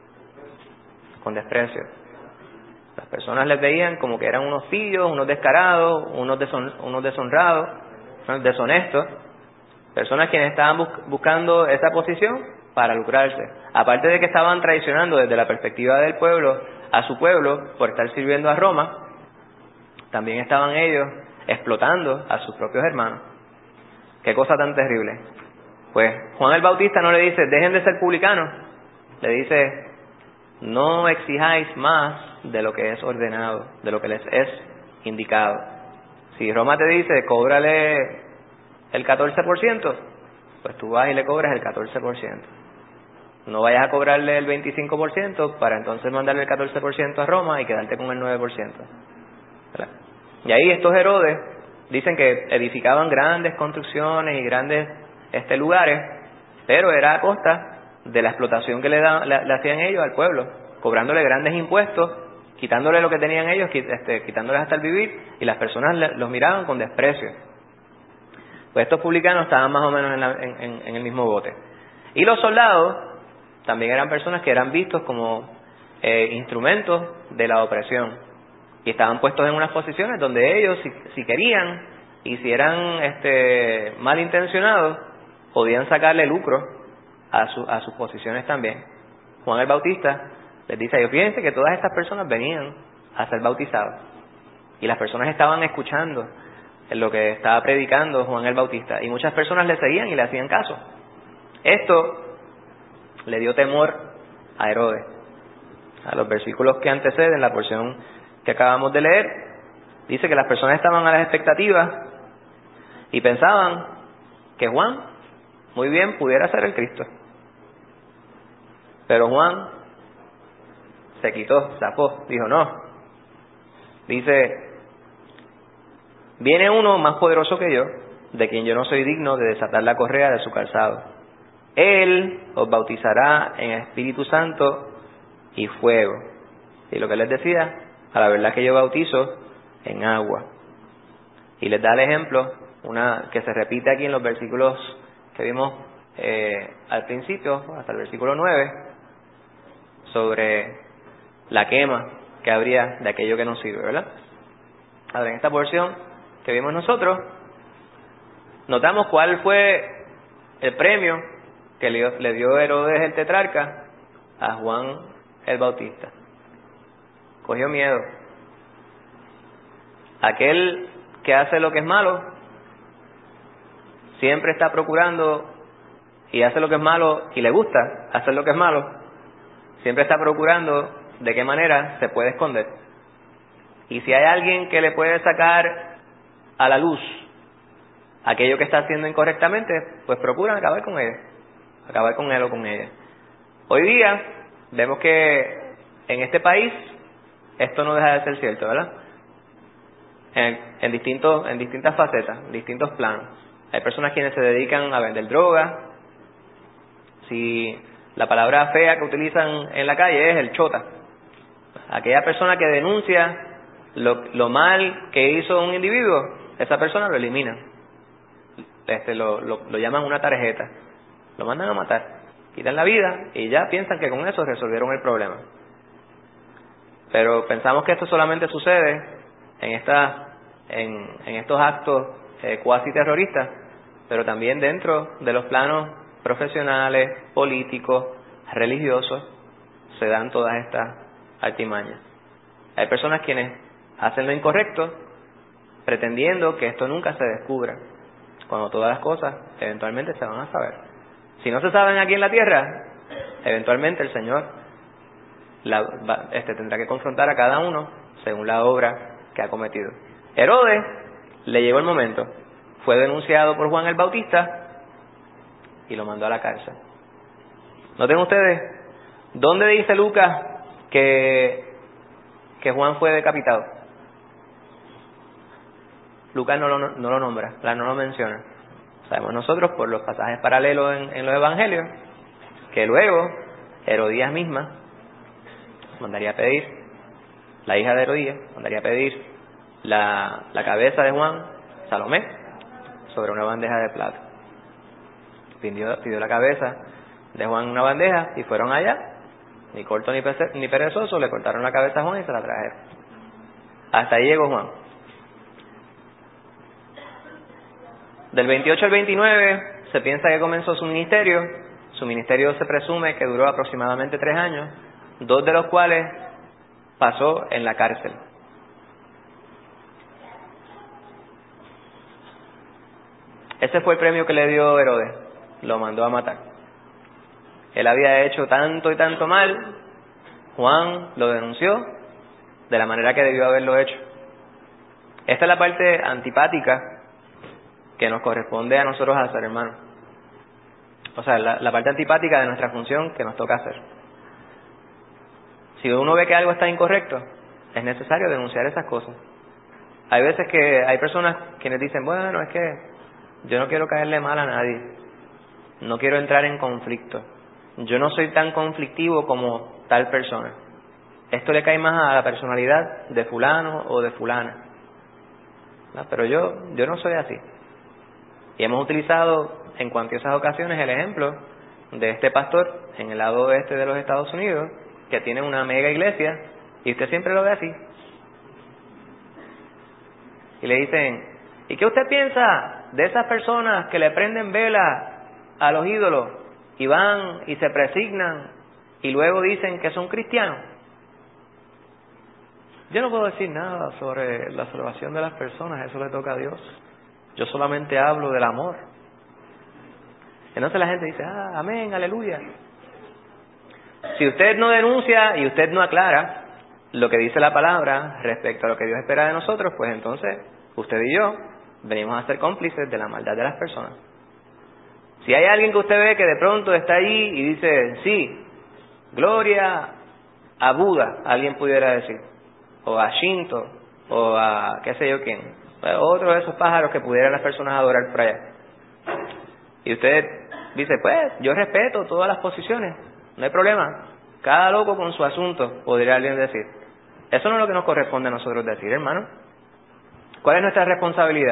Con desprecio. Las personas les veían como que eran unos pillos, unos descarados, unos, deson, unos deshonrados, unos deshonestos. Personas quienes estaban bus, buscando esa posición para lucrarse. Aparte de que estaban traicionando desde la perspectiva del pueblo a su pueblo por estar sirviendo a Roma, también estaban ellos explotando a sus propios hermanos. Qué cosa tan terrible. Pues Juan el Bautista no le dice, dejen de ser publicanos. Le dice, no exijáis más de lo que es ordenado, de lo que les es indicado. Si Roma te dice, cóbrale el catorce por ciento, pues tú vas y le cobras el catorce por ciento. No vayas a cobrarle el veinticinco por ciento para entonces mandarle el catorce por ciento a Roma y quedarte con el nueve por ciento. ¿Verdad? Y ahí estos Herodes dicen que edificaban grandes construcciones y grandes este, lugares, pero era a costa de la explotación que le, da, le, le hacían ellos al pueblo, cobrándole grandes impuestos, quitándole lo que tenían ellos, este, quitándoles hasta el vivir, y las personas le, los miraban con desprecio. Pues estos publicanos estaban más o menos en, la, en, en, en el mismo bote. Y los soldados también eran personas que eran vistos como eh, instrumentos de la opresión, y estaban puestos en unas posiciones donde ellos, si, si querían, y si eran este, malintencionados, podían sacarle lucro a, su, a sus posiciones también. Juan el Bautista les dice a ellos, fíjense que todas estas personas venían a ser bautizados, y las personas estaban escuchando en lo que estaba predicando Juan el Bautista, y muchas personas le seguían y le hacían caso. Esto le dio temor a Herodes. A los versículos que anteceden la porción que acabamos de leer, dice que las personas estaban a las expectativas y pensaban que Juan muy bien pudiera ser el Cristo. Pero Juan se quitó, zafó, dijo no. Dice, viene uno más poderoso que yo, de quien yo no soy digno de desatar la correa de su calzado. Él os bautizará en Espíritu Santo y fuego. Y lo que les decía, a la verdad que yo bautizo en agua. Y les da el ejemplo, una que se repite aquí en los versículos que vimos eh, al principio, hasta el versículo nueve, sobre la quema que habría de aquello que nos sirve, ¿verdad? Ahora, en esta porción que vimos nosotros, notamos cuál fue el premio que le dio Herodes el tetrarca a Juan el Bautista. Cogió miedo. Aquel que hace lo que es malo siempre está procurando, y hace lo que es malo y le gusta hacer lo que es malo, siempre está procurando de qué manera se puede esconder. Y si hay alguien que le puede sacar a la luz aquello que está haciendo incorrectamente, pues procuran acabar con él, acabar con él o con ella. Hoy día vemos que en este país esto no deja de ser cierto, ¿verdad? En, en, distintos, en distintas facetas, en distintos planos. Hay personas quienes se dedican a vender drogas. Si la palabra fea que utilizan en la calle es el chota, aquella persona que denuncia lo, lo mal que hizo un individuo, esa persona lo elimina. Este, lo, lo, lo llaman una tarjeta, lo mandan a matar, quitan la vida y ya piensan que con eso resolvieron el problema. Pero pensamos que esto solamente sucede en esta, en, en estos actos eh, cuasi terroristas, pero también dentro de los planos profesionales, políticos, religiosos, se dan todas estas artimañas. Hay personas quienes hacen lo incorrecto pretendiendo que esto nunca se descubra, cuando todas las cosas eventualmente se van a saber. Si no se saben aquí en la tierra, eventualmente el Señor la, va, este, tendrá que confrontar a cada uno según la obra que ha cometido. Herodes le llegó el momento, fue denunciado por Juan el Bautista y lo mandó a la cárcel. Noten ustedes, ¿dónde dice Lucas que, que Juan fue decapitado? Lucas no lo, no lo nombra, no lo menciona. Sabemos nosotros por los pasajes paralelos en, en los evangelios que luego Herodías misma mandaría a pedir, la hija de Herodías, mandaría a pedir la, la cabeza de Juan, Salomé, sobre una bandeja de plata. Pidió, pidió la cabeza de Juan en una bandeja y fueron allá, ni corto ni, pese, ni perezoso, le cortaron la cabeza a Juan y se la trajeron. Hasta ahí llegó Juan. Del veintiocho al veintinueve se piensa que comenzó su ministerio. Su ministerio se presume que duró aproximadamente tres años, dos de los cuales pasó en la cárcel. Ese fue el premio que le dio Herodes, lo mandó a matar. Él había hecho tanto y tanto mal, Juan lo denunció de la manera que debió haberlo hecho. Esta es la parte antipática que nos corresponde a nosotros hacer, hermanos. O sea, la, la parte antipática de nuestra función que nos toca hacer. Si uno ve que algo está incorrecto, es necesario denunciar esas cosas. Hay veces que hay personas quienes dicen, bueno, es que yo no quiero caerle mal a nadie, no quiero entrar en conflicto, yo no soy tan conflictivo como tal persona. Esto le cae más a la personalidad de fulano o de fulana. ¿No? Pero yo, yo no soy así. Y hemos utilizado en cuantiosas ocasiones el ejemplo de este pastor en el lado oeste de los Estados Unidos, que tiene una mega iglesia, y usted siempre lo ve así. Y le dicen, ¿y qué usted piensa de esas personas que le prenden vela a los ídolos y van y se presignan y luego dicen que son cristianos? Yo no puedo decir nada sobre la salvación de las personas, eso le toca a Dios. Yo solamente hablo del amor. Entonces la gente dice, ah, amén, aleluya. Si usted no denuncia y usted no aclara lo que dice la palabra respecto a lo que Dios espera de nosotros, pues entonces usted y yo venimos a ser cómplices de la maldad de las personas. Si hay alguien que usted ve que de pronto está allí y dice, sí, gloria a Buda, alguien pudiera decir, o a Shinto, o a qué sé yo quién, otro de esos pájaros que pudieran las personas adorar por allá. Y usted dice, pues, yo respeto todas las posiciones, no hay problema, cada loco con su asunto, podría alguien decir. Eso no es lo que nos corresponde a nosotros decir, hermano. ¿Cuál es nuestra responsabilidad?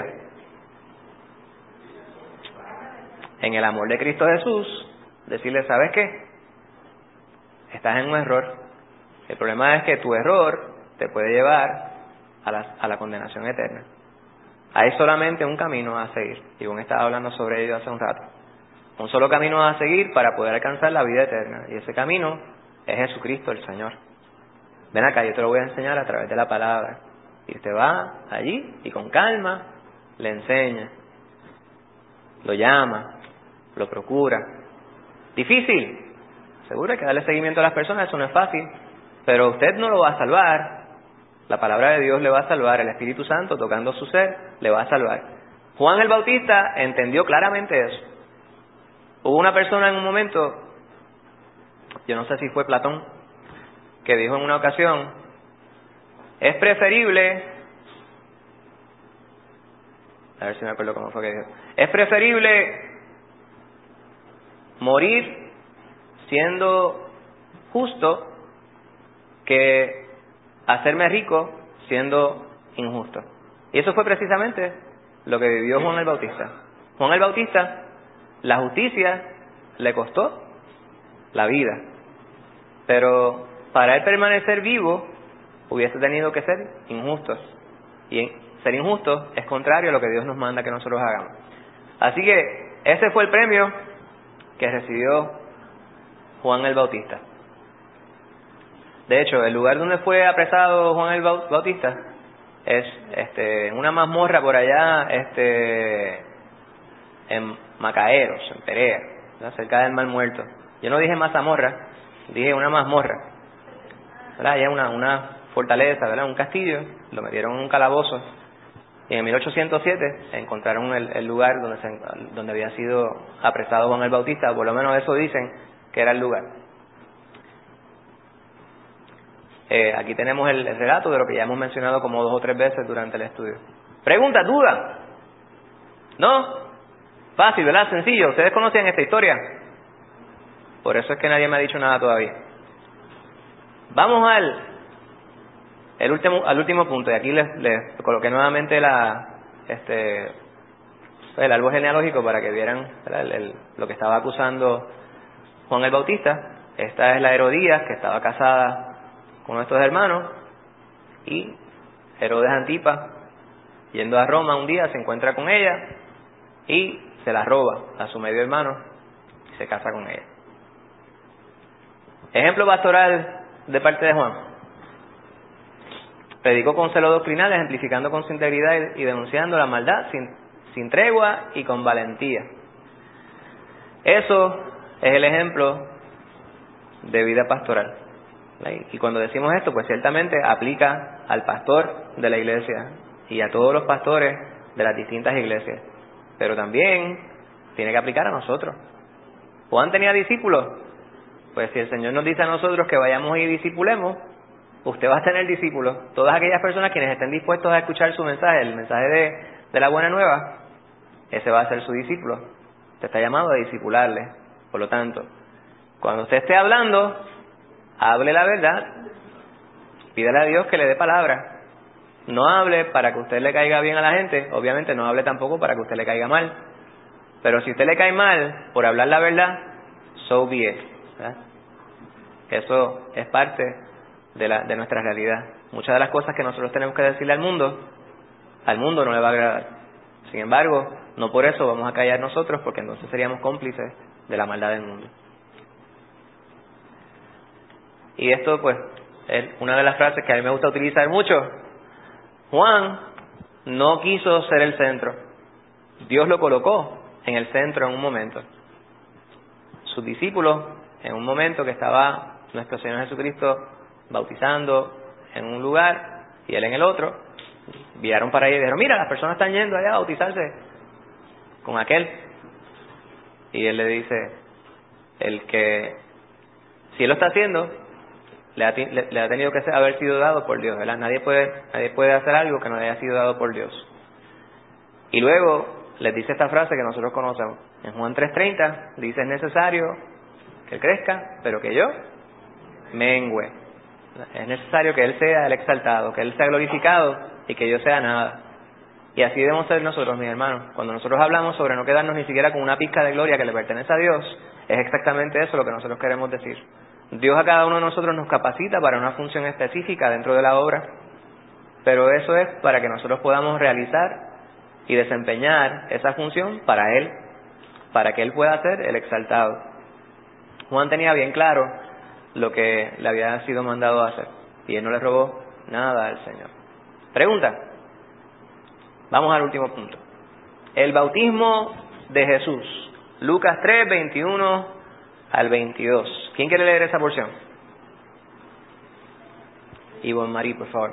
En el amor de Cristo Jesús, decirle, ¿sabes qué? Estás en un error. El problema es que tu error te puede llevar a la, a la condenación eterna. Hay solamente un camino a seguir. Y Ivonne estaba hablando sobre ello hace un rato. Un solo camino a seguir para poder alcanzar la vida eterna. Y ese camino es Jesucristo el Señor. Ven acá, yo te lo voy a enseñar a través de la palabra. Y usted va allí y con calma le enseña. Lo llama, lo procura. Difícil. Seguro que darle seguimiento a las personas, eso no es fácil. Pero usted no lo va a salvar. La palabra de Dios le va a salvar. El Espíritu Santo, tocando su ser, le va a salvar. Juan el Bautista entendió claramente eso. Hubo una persona en un momento, yo no sé si fue Platón, que dijo en una ocasión, es preferible, a ver si me acuerdo cómo fue que dijo, es preferible morir siendo justo que hacerme rico siendo injusto. Y eso fue precisamente lo que vivió Juan el Bautista. Juan el Bautista, la justicia le costó la vida, pero para él permanecer vivo hubiese tenido que ser injusto, y ser injusto es contrario a lo que Dios nos manda que nosotros hagamos. Así que ese fue el premio que recibió Juan el Bautista. De hecho, el lugar donde fue apresado Juan el Bautista es este una mazmorra por allá este en Macaeros, en Perea, ¿no? Cerca del Mar Muerto. Yo no dije mazamorra, dije una mazmorra, ¿verdad? Allá una, una fortaleza, ¿verdad? Un castillo, lo metieron en un calabozo y en mil ochocientos siete encontraron el, el lugar donde, se, donde había sido apresado Juan el Bautista, por lo menos eso dicen que era el lugar. Eh, aquí tenemos el, el relato de lo que ya hemos mencionado como dos o tres veces durante el estudio. ¿Pregunta, duda? ¿No? Fácil, ¿verdad? Sencillo. ¿Ustedes conocían esta historia? Por eso es que nadie me ha dicho nada todavía. Vamos al el último al último punto, y aquí les, les coloqué nuevamente la este el árbol genealógico para que vieran el, el, lo que estaba acusando Juan el Bautista. Esta es la Herodías, que estaba casada con nuestros hermanos, y Herodes Antipas, yendo a Roma un día, se encuentra con ella y se la roba a su medio hermano y se casa con ella. Ejemplo pastoral de parte de Juan: predicó con celo doctrinal, ejemplificando con su integridad y denunciando la maldad sin, sin tregua y con valentía. Eso es el ejemplo de vida pastoral. Y cuando decimos esto, pues ciertamente aplica al pastor de la iglesia y a todos los pastores de las distintas iglesias, pero también tiene que aplicar a nosotros. Juan tenía discípulos, pues si el Señor nos dice a nosotros que vayamos y discipulemos, usted va a tener discípulos. Todas aquellas personas quienes estén dispuestos a escuchar su mensaje, el mensaje de, de la buena nueva, ese va a ser su discípulo. Usted está llamado a discipularle. Por lo tanto, cuando usted esté hablando, hable la verdad, pídale a Dios que le dé palabra. No hable para que usted le caiga bien a la gente, obviamente no hable tampoco para que usted le caiga mal. Pero si usted le cae mal por hablar la verdad, so be it, ¿verdad? Eso es parte de, la, de nuestra realidad. Muchas de las cosas que nosotros tenemos que decirle al mundo, al mundo no le va a agradar. Sin embargo, no por eso vamos a callar nosotros, porque entonces seríamos cómplices de la maldad del mundo. Y esto, pues, es una de las frases que a mí me gusta utilizar mucho. Juan no quiso ser el centro. Dios lo colocó en el centro en un momento. Sus discípulos, en un momento que estaba nuestro Señor Jesucristo bautizando en un lugar y Él en el otro, vieron para allá y dijeron: mira, las personas están yendo allá a bautizarse con aquel. Y Él le dice: el que, si Él lo está haciendo, Le ha, le, le ha tenido que ser, haber sido dado por Dios, ¿verdad? Nadie puede, nadie puede hacer algo que no le haya sido dado por Dios. Y luego les dice esta frase que nosotros conocemos. En Juan tres treinta dice: es necesario que crezca, pero que yo mengüe. Es necesario que Él sea el exaltado, que Él sea glorificado y que yo sea nada. Y así debemos ser nosotros, mis hermanos. Cuando nosotros hablamos sobre no quedarnos ni siquiera con una pizca de gloria que le pertenece a Dios, es exactamente eso lo que nosotros queremos decir. Dios a cada uno de nosotros nos capacita para una función específica dentro de la obra, pero eso es para que nosotros podamos realizar y desempeñar esa función para Él, para que Él pueda ser el exaltado. Juan tenía bien claro lo que le había sido mandado a hacer, y él no le robó nada al Señor. Pregunta. Vamos al último punto. El bautismo de Jesús. Lucas tres, veintiuno al veintidós. ¿Quién quiere leer esa porción? Ivonne Marie, por favor.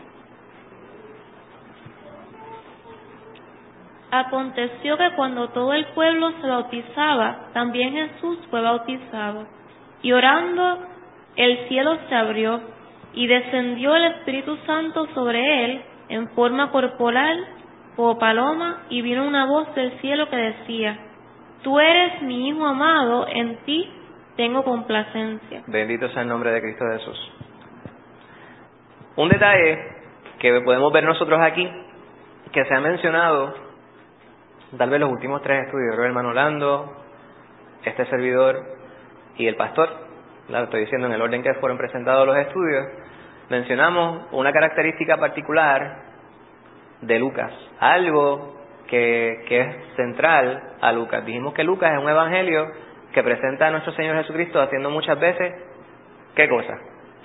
Aconteció que cuando todo el pueblo se bautizaba, también Jesús fue bautizado. Y orando, el cielo se abrió, y descendió el Espíritu Santo sobre él, en forma corporal, como paloma, y vino una voz del cielo que decía: Tú eres mi Hijo amado, en ti tengo complacencia. Bendito sea el nombre de Cristo Jesús. Un detalle que podemos ver nosotros aquí, que se ha mencionado tal vez los últimos tres estudios, el hermano Orlando, este servidor y el pastor, lo estoy diciendo en el orden que fueron presentados los estudios, mencionamos una característica particular de Lucas, algo que, que es central a Lucas. Dijimos que Lucas es un evangelio que presenta a nuestro Señor Jesucristo haciendo muchas veces, ¿qué cosa?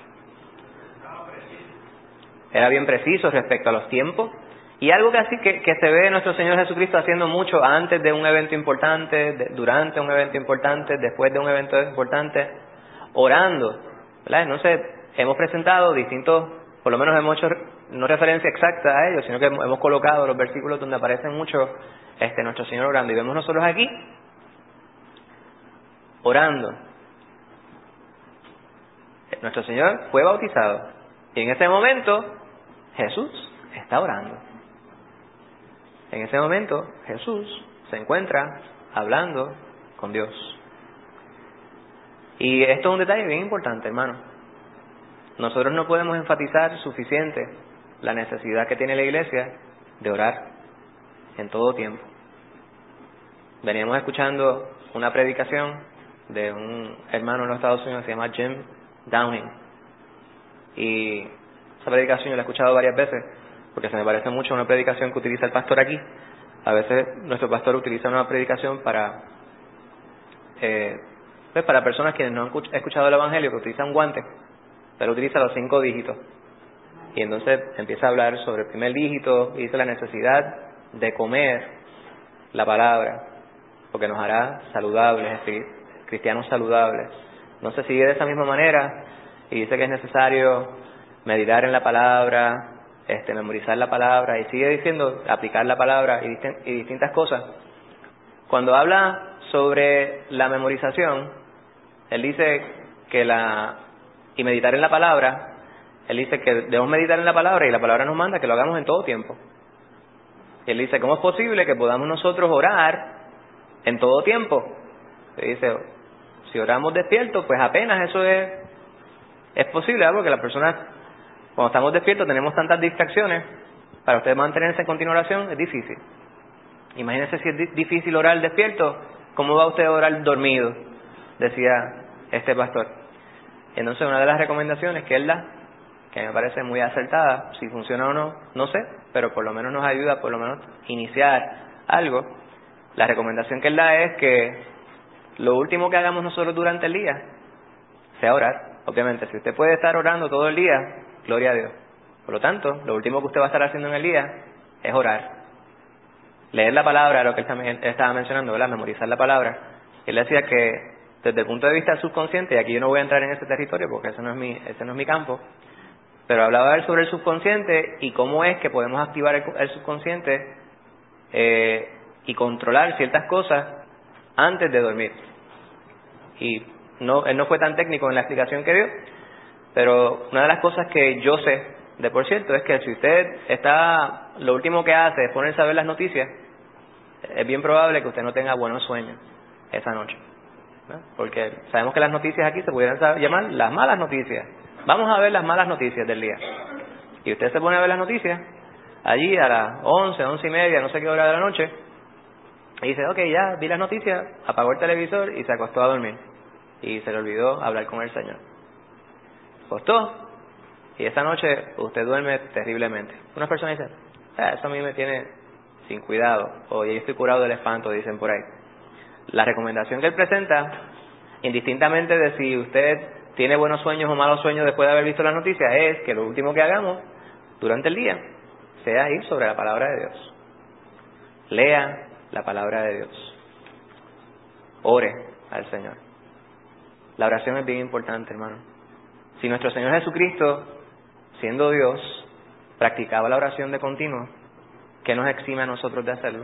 Era bien preciso respecto a los tiempos, y algo que así que, que se ve nuestro Señor Jesucristo haciendo mucho antes de un evento importante, de, durante un evento importante, después de un evento importante, orando, ¿verdad? Entonces hemos presentado distintos, por lo menos hemos hecho no referencia exacta a ellos, sino que hemos, hemos colocado los versículos donde aparecen mucho este nuestro Señor orando, y vemos nosotros aquí orando. Nuestro Señor fue bautizado y en ese momento Jesús está orando. En ese momento Jesús se encuentra hablando con Dios. Y esto es un detalle bien importante, hermano. nosotros no podemos enfatizar suficiente la necesidad que tiene la iglesia de orar en todo tiempo. Veníamos escuchando una predicación de un hermano en los Estados Unidos que se llama Jim Downing, y esa predicación yo la he escuchado varias veces porque se me parece mucho a una predicación que utiliza el pastor aquí. A veces nuestro pastor utiliza una predicación para eh, pues para personas que no han escuchado el evangelio, que utilizan guantes, pero utiliza los cinco dígitos, y entonces empieza a hablar sobre el primer dígito y dice la necesidad de comer la palabra porque nos hará saludables, cristianos saludables. No se sigue de esa misma manera y dice que es necesario meditar en la palabra, este, memorizar la palabra, y sigue diciendo aplicar la palabra y, dist- y distintas cosas. Cuando habla sobre la memorización, él dice que la y meditar en la palabra, él dice que debemos meditar en la palabra y la palabra nos manda que lo hagamos en todo tiempo. Y él dice, ¿cómo es posible que podamos nosotros orar en todo tiempo? Y dice, si oramos despiertos, pues apenas eso es es posible, ¿verdad? Porque las personas, cuando estamos despiertos, tenemos tantas distracciones. Para ustedes mantenerse en continua oración es difícil. Imagínense si es di- difícil orar despierto, ¿cómo va usted a orar dormido? Decía este pastor. Entonces, una de las recomendaciones que él da, que me parece muy acertada, si funciona o no, no sé, pero por lo menos nos ayuda, por lo menos iniciar algo. La recomendación que él da es que lo último que hagamos nosotros durante el día sea orar. Obviamente, si usted puede estar orando todo el día, gloria a Dios. Por lo tanto, lo último que usted va a estar haciendo en el día es orar. Leer la palabra, lo que él también estaba mencionando, ¿verdad? Memorizar la palabra. Él decía que desde el punto de vista subconsciente, y aquí yo no voy a entrar en ese territorio porque ese no es mi, ese no es mi campo, pero hablaba él sobre el subconsciente y cómo es que podemos activar el, el subconsciente eh, y controlar ciertas cosas antes de dormir. Y no, él no fue tan técnico en la explicación que dio, pero una de las cosas que yo sé, de por cierto, es que si usted está, lo último que hace es ponerse a ver las noticias, es bien probable que usted no tenga buenos sueños esa noche, ¿no? Porque sabemos que las noticias aquí se pudieran llamar las malas noticias. Vamos a ver las malas noticias del día. Y usted se pone a ver las noticias allí a las once, once y media, no sé qué hora de la noche, y dice, ok, ya vi las noticias, apagó el televisor y se acostó a dormir. Y se le olvidó hablar con el Señor. Acostó, y esa noche usted duerme terriblemente. Unas personas dicen, ah, eso a mí me tiene sin cuidado, o ya estoy curado del espanto, dicen por ahí. La recomendación que él presenta, indistintamente de si usted tiene buenos sueños o malos sueños después de haber visto las noticias, es que lo último que hagamos durante el día sea ir sobre la palabra de Dios. Lea la palabra de Dios. Ore al Señor. La oración es bien importante, hermano. Si nuestro Señor Jesucristo, siendo Dios, practicaba la oración de continuo, ¿qué nos exime a nosotros de hacerlo?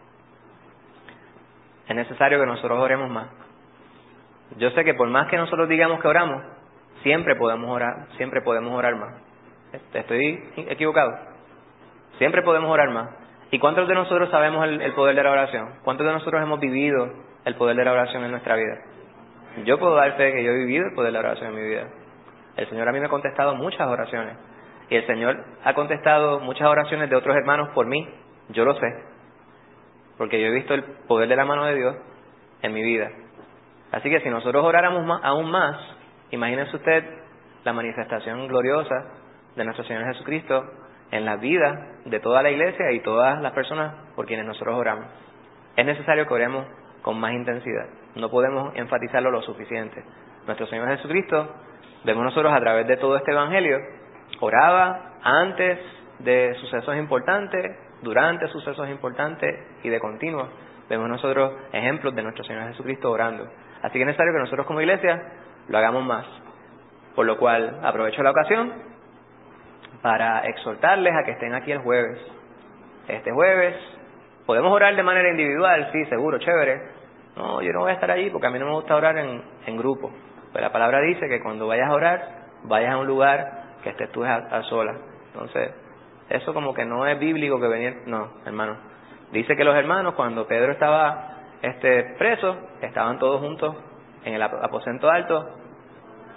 Es necesario que nosotros oremos más. Yo sé que por más que nosotros digamos que oramos, siempre podemos orar, siempre podemos orar más. ¿Estoy equivocado? Siempre podemos orar más. ¿Y cuántos de nosotros sabemos el, el poder de la oración? ¿Cuántos de nosotros hemos vivido el poder de la oración en nuestra vida? Yo puedo dar fe que yo he vivido el poder de la oración en mi vida. El Señor a mí me ha contestado muchas oraciones. Y el Señor ha contestado muchas oraciones de otros hermanos por mí. Yo lo sé. Porque yo he visto el poder de la mano de Dios en mi vida. Así que si nosotros oráramos más, aún más, imagínese usted la manifestación gloriosa de nuestro Señor Jesucristo en la vida de toda la iglesia y todas las personas por quienes nosotros oramos. Es necesario que oremos con más intensidad. No podemos enfatizarlo lo suficiente. Nuestro Señor Jesucristo, vemos nosotros a través de todo este evangelio, oraba antes de sucesos importantes, durante sucesos importantes y de continuo. Vemos nosotros ejemplos de nuestro Señor Jesucristo orando. Así que es necesario que nosotros como iglesia lo hagamos más. Por lo cual aprovecho la ocasión para exhortarles a que estén aquí el jueves. Este jueves podemos orar de manera individual, sí, seguro, chévere. No, yo no voy a estar allí porque a mí no me gusta orar en, en grupo. Pero la palabra dice que cuando vayas a orar, vayas a un lugar que estés tú a, a solas. Entonces, eso como que no es bíblico que venir, no, hermano. Dice que los hermanos, cuando Pedro estaba este preso, estaban todos juntos en el aposento alto,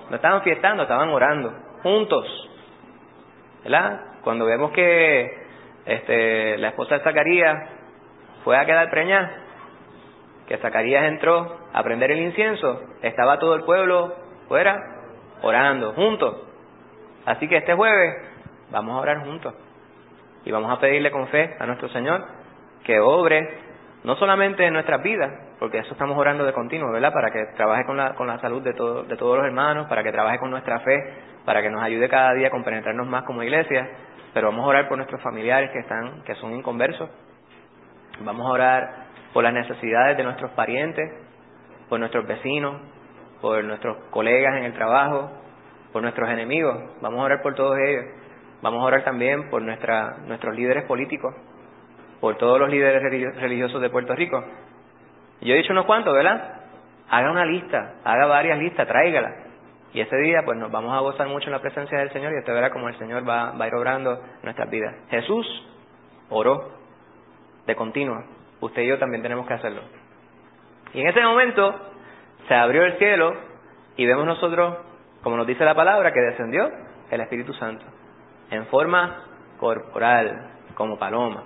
no estaban fiestando, estaban orando, juntos, ¿verdad? Cuando vemos que este, la esposa de Zacarías fue a quedar preñada, que Zacarías entró a prender el incienso, estaba todo el pueblo fuera, orando, juntos. Así que este jueves vamos a orar juntos y vamos a pedirle con fe a nuestro Señor que obre no solamente en nuestras vidas, porque eso estamos orando de continuo, ¿verdad? Para que trabaje con la, con la salud de, todo, de todos los hermanos, para que trabaje con nuestra fe, para que nos ayude cada día a compenetrarnos más como iglesia, pero vamos a orar por nuestros familiares que están, que son inconversos, vamos a orar por las necesidades de nuestros parientes, por nuestros vecinos, por nuestros colegas en el trabajo, por nuestros enemigos, vamos a orar por todos ellos, vamos a orar también por nuestra, nuestros líderes políticos, por todos los líderes religiosos de Puerto Rico. Yo he dicho unos cuantos, ¿verdad? Haga una lista, haga varias listas, tráigala. Y ese día pues nos vamos a gozar mucho en la presencia del Señor y usted verá cómo el Señor va, va a ir obrando nuestras vidas. Jesús oró de continuo. Usted y yo también tenemos que hacerlo. Y en ese momento se abrió el cielo y vemos nosotros, como nos dice la palabra, que descendió el Espíritu Santo en forma corporal, como paloma.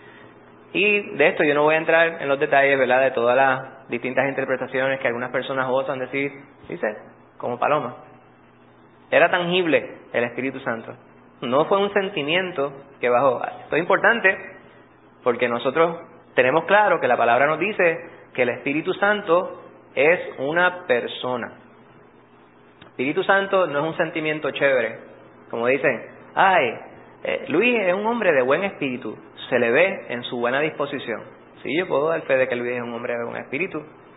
Y de esto yo no voy a entrar en los detalles, ¿verdad?, de todas las distintas interpretaciones que algunas personas osan decir, dice, como paloma. Era tangible el Espíritu Santo. No fue un sentimiento que bajó. Esto es importante porque nosotros tenemos claro que la palabra nos dice que el Espíritu Santo es una persona. Espíritu Santo no es un sentimiento chévere. Como dicen, ay, eh, Luis es un hombre de buen espíritu. Se le ve en su buena disposición. Sí, yo puedo dar fe de que Luis es un hombre de buen espíritu.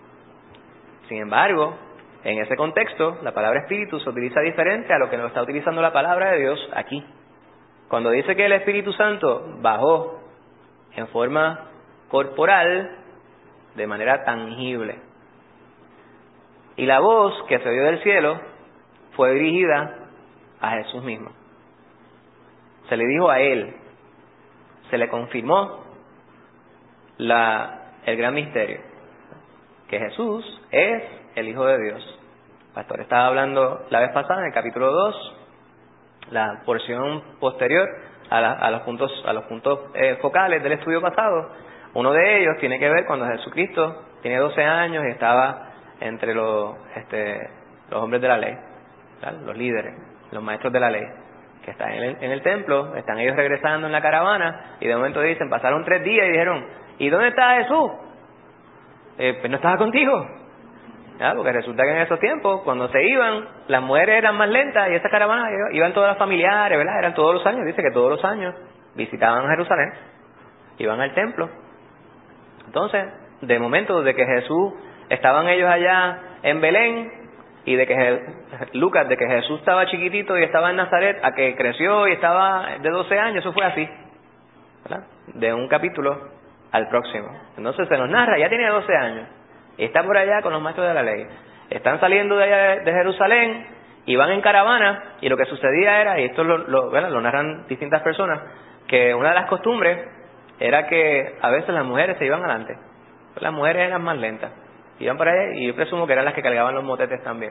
Sin embargo, en ese contexto, la palabra espíritu se utiliza diferente a lo que nos está utilizando la palabra de Dios aquí. Cuando dice que el Espíritu Santo bajó en forma corporal, de manera tangible. Y la voz que se oyó del cielo fue dirigida a Jesús mismo. Se le dijo a Él, se le confirmó la, el gran misterio, que Jesús es el Hijo de Dios. El pastor estaba hablando la vez pasada en el capítulo dos, la porción posterior a, la, a los puntos, a los puntos eh, focales del estudio pasado. Uno de ellos tiene que ver cuando Jesucristo tiene doce años y estaba entre los, este, los hombres de la ley, ¿verdad?, los líderes, los maestros de la ley, que están en el, en el templo, están ellos regresando en la caravana y de momento dicen, pasaron tres días y dijeron, ¿y dónde está Jesús? Eh, pues no estaba contigo. ¿Ya? Porque resulta que en esos tiempos, cuando se iban, las mujeres eran más lentas y esa caravana iban todas las familiares, ¿verdad? Eran todos los años, dice que todos los años visitaban Jerusalén, iban al templo. Entonces, de momento de que Jesús, estaban ellos allá en Belén, y de que Lucas, de que Jesús estaba chiquitito y estaba en Nazaret, a que creció y estaba de doce años, eso fue así, ¿verdad? De un capítulo al próximo. Entonces se nos narra, ya tiene doce años, y está por allá con los maestros de la ley. Están saliendo de allá de Jerusalén y van en caravana, y lo que sucedía era, y esto lo, lo, bueno, lo narran distintas personas, que una de las costumbres era que a veces las mujeres se iban adelante, las mujeres eran más lentas, iban por allá, y yo presumo que eran las que cargaban los motetes también.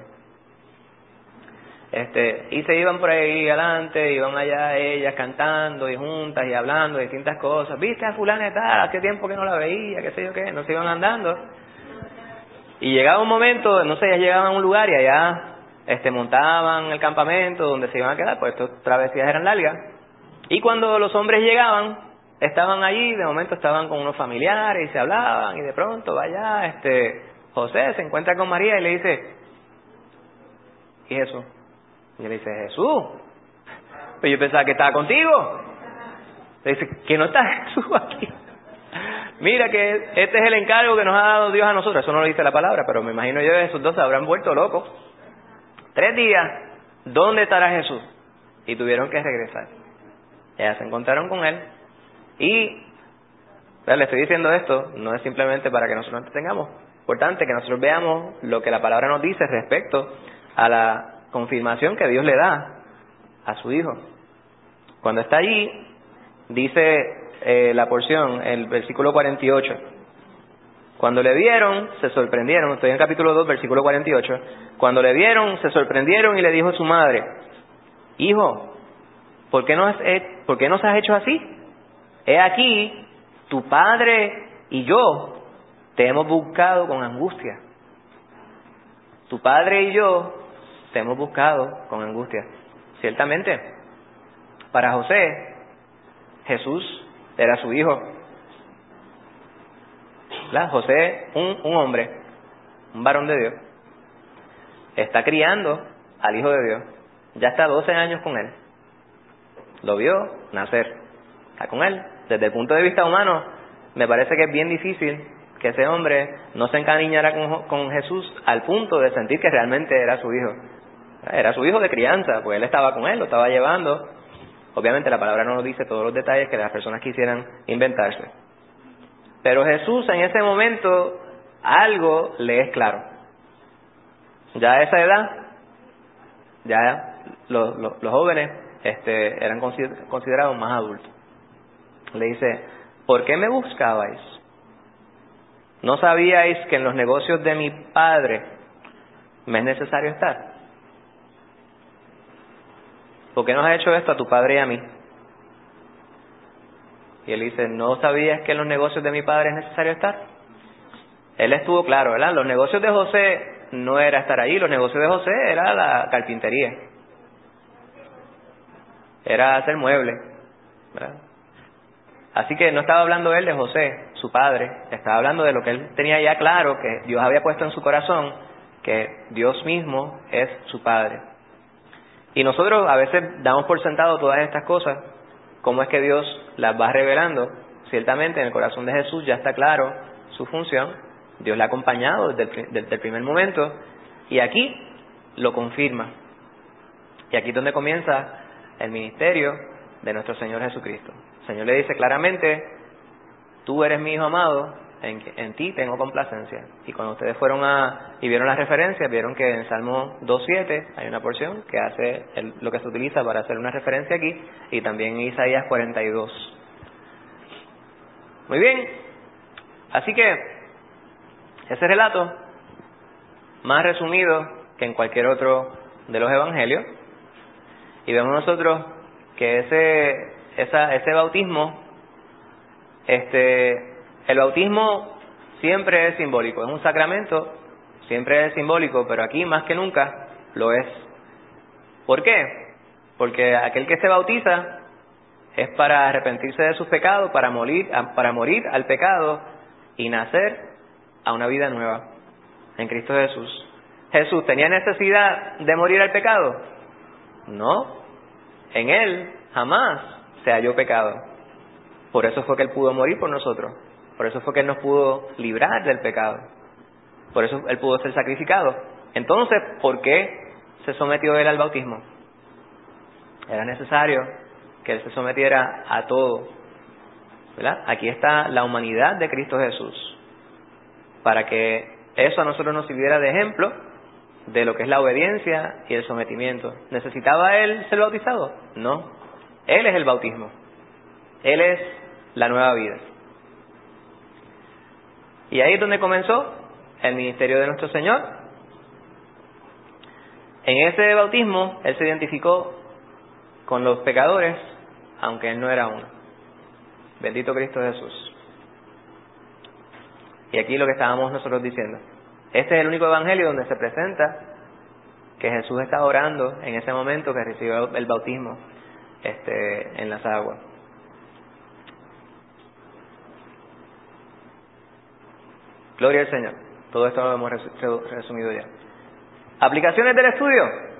Este, y se iban por ahí adelante, iban allá ellas cantando y juntas y hablando de distintas cosas. ¿Viste a fulana y tal? Hace tiempo que no la veía, qué sé yo qué, no se iban andando. Y llegaba un momento, no sé, ellas llegaban a un lugar y allá este, montaban el campamento donde se iban a quedar, pues estas travesías eran largas. Y cuando los hombres llegaban, estaban allí, de momento estaban con unos familiares y se hablaban, y de pronto vaya, este, José se encuentra con María y le dice, ¿y Jesús? Y le dice, Jesús, pues yo pensaba que estaba contigo. Le dice, que no está Jesús aquí. Mira que este es el encargo que nos ha dado Dios a nosotros. Eso no lo dice la palabra, pero me imagino yo que esos dos se habrán vuelto locos. Tres días, ¿dónde estará Jesús? Y tuvieron que regresar. Ellas se encontraron con él. Y le estoy diciendo esto, no es simplemente para que nosotros tengamos. Importante que nosotros veamos lo que la palabra nos dice respecto a la confirmación que Dios le da a su Hijo. Cuando está allí, dice eh, la porción, el versículo cuarenta y ocho, Cuando le vieron, se sorprendieron. Estoy en capítulo dos, versículo cuarenta y ocho. Cuando le vieron, se sorprendieron y le dijo a su madre: Hijo, ¿por qué nos, ¿por qué nos has hecho así? He aquí, tu padre y yo te hemos buscado con angustia. Tu padre y yo te hemos buscado con angustia. Ciertamente, para José, Jesús era su hijo. ¿Verdad? José, un, un hombre, un varón de Dios, está criando al Hijo de Dios. Ya está doce años con él. Lo vio nacer. Está con él. Desde el punto de vista humano, me parece que es bien difícil que ese hombre no se encariñara con, con Jesús al punto de sentir que realmente era su hijo. Era su hijo de crianza, pues él estaba con él, lo estaba llevando. Obviamente la palabra no nos dice todos los detalles que las personas quisieran inventarse. Pero Jesús en ese momento algo le es claro. Ya a esa edad, ya los, los, los jóvenes este, eran considerados más adultos. Le dice: ¿por qué me buscabais? ¿No sabíais que en los negocios de mi Padre me es necesario estar? ¿Por qué nos has hecho esto a tu padre y a mí? Y él dice: ¿no sabías que en los negocios de mi Padre es necesario estar? Él estuvo claro, ¿verdad? Los negocios de José no era estar ahí, los negocios de José era la carpintería. Era hacer muebles, ¿verdad? Así que no estaba hablando él de José, su padre, estaba hablando de lo que él tenía ya claro, que Dios había puesto en su corazón, que Dios mismo es su padre. Y nosotros a veces damos por sentado todas estas cosas, cómo es que Dios las va revelando. Ciertamente en el corazón de Jesús ya está claro su función, Dios le ha acompañado desde el, desde el primer momento, y aquí lo confirma. Y aquí es donde comienza el ministerio de nuestro Señor Jesucristo. El Señor le dice claramente: tú eres mi hijo amado, en, en ti tengo complacencia. Y cuando ustedes fueron a y vieron las referencias, vieron que en Salmo dos siete hay una porción que hace el, lo que se utiliza para hacer una referencia aquí, y también en Isaías cuarenta y dos. Muy bien, así que ese relato, más resumido que en cualquier otro de los evangelios, y vemos nosotros que ese esa, ese bautismo, este, el bautismo siempre es simbólico, es un sacramento, siempre es simbólico, pero aquí más que nunca lo es. ¿Por qué? Porque aquel que se bautiza es para arrepentirse de sus pecados, para morir, para morir al pecado y nacer a una vida nueva en Cristo Jesús. ¿Jesús tenía necesidad de morir al pecado? No, en Él jamás se halló pecado. Por eso fue que Él pudo morir por nosotros. Por eso fue que Él nos pudo librar del pecado. Por eso Él pudo ser sacrificado. Entonces, ¿por qué se sometió Él al bautismo? Era necesario que Él se sometiera a todo, ¿verdad? Aquí está la humanidad de Cristo Jesús, para que eso a nosotros nos sirviera de ejemplo de lo que es la obediencia y el sometimiento. ¿Necesitaba Él ser bautizado? No. Él es el bautismo. Él es la nueva vida. Y ahí es donde comenzó el ministerio de nuestro Señor. En ese bautismo, Él se identificó con los pecadores, aunque Él no era uno. Bendito Cristo Jesús. Y aquí lo que estábamos nosotros diciendo. Este es el único evangelio donde se presenta que Jesús está orando en ese momento que recibió el bautismo este, en las aguas. Gloria al Señor. Todo esto lo hemos resumido ya. Aplicaciones del estudio.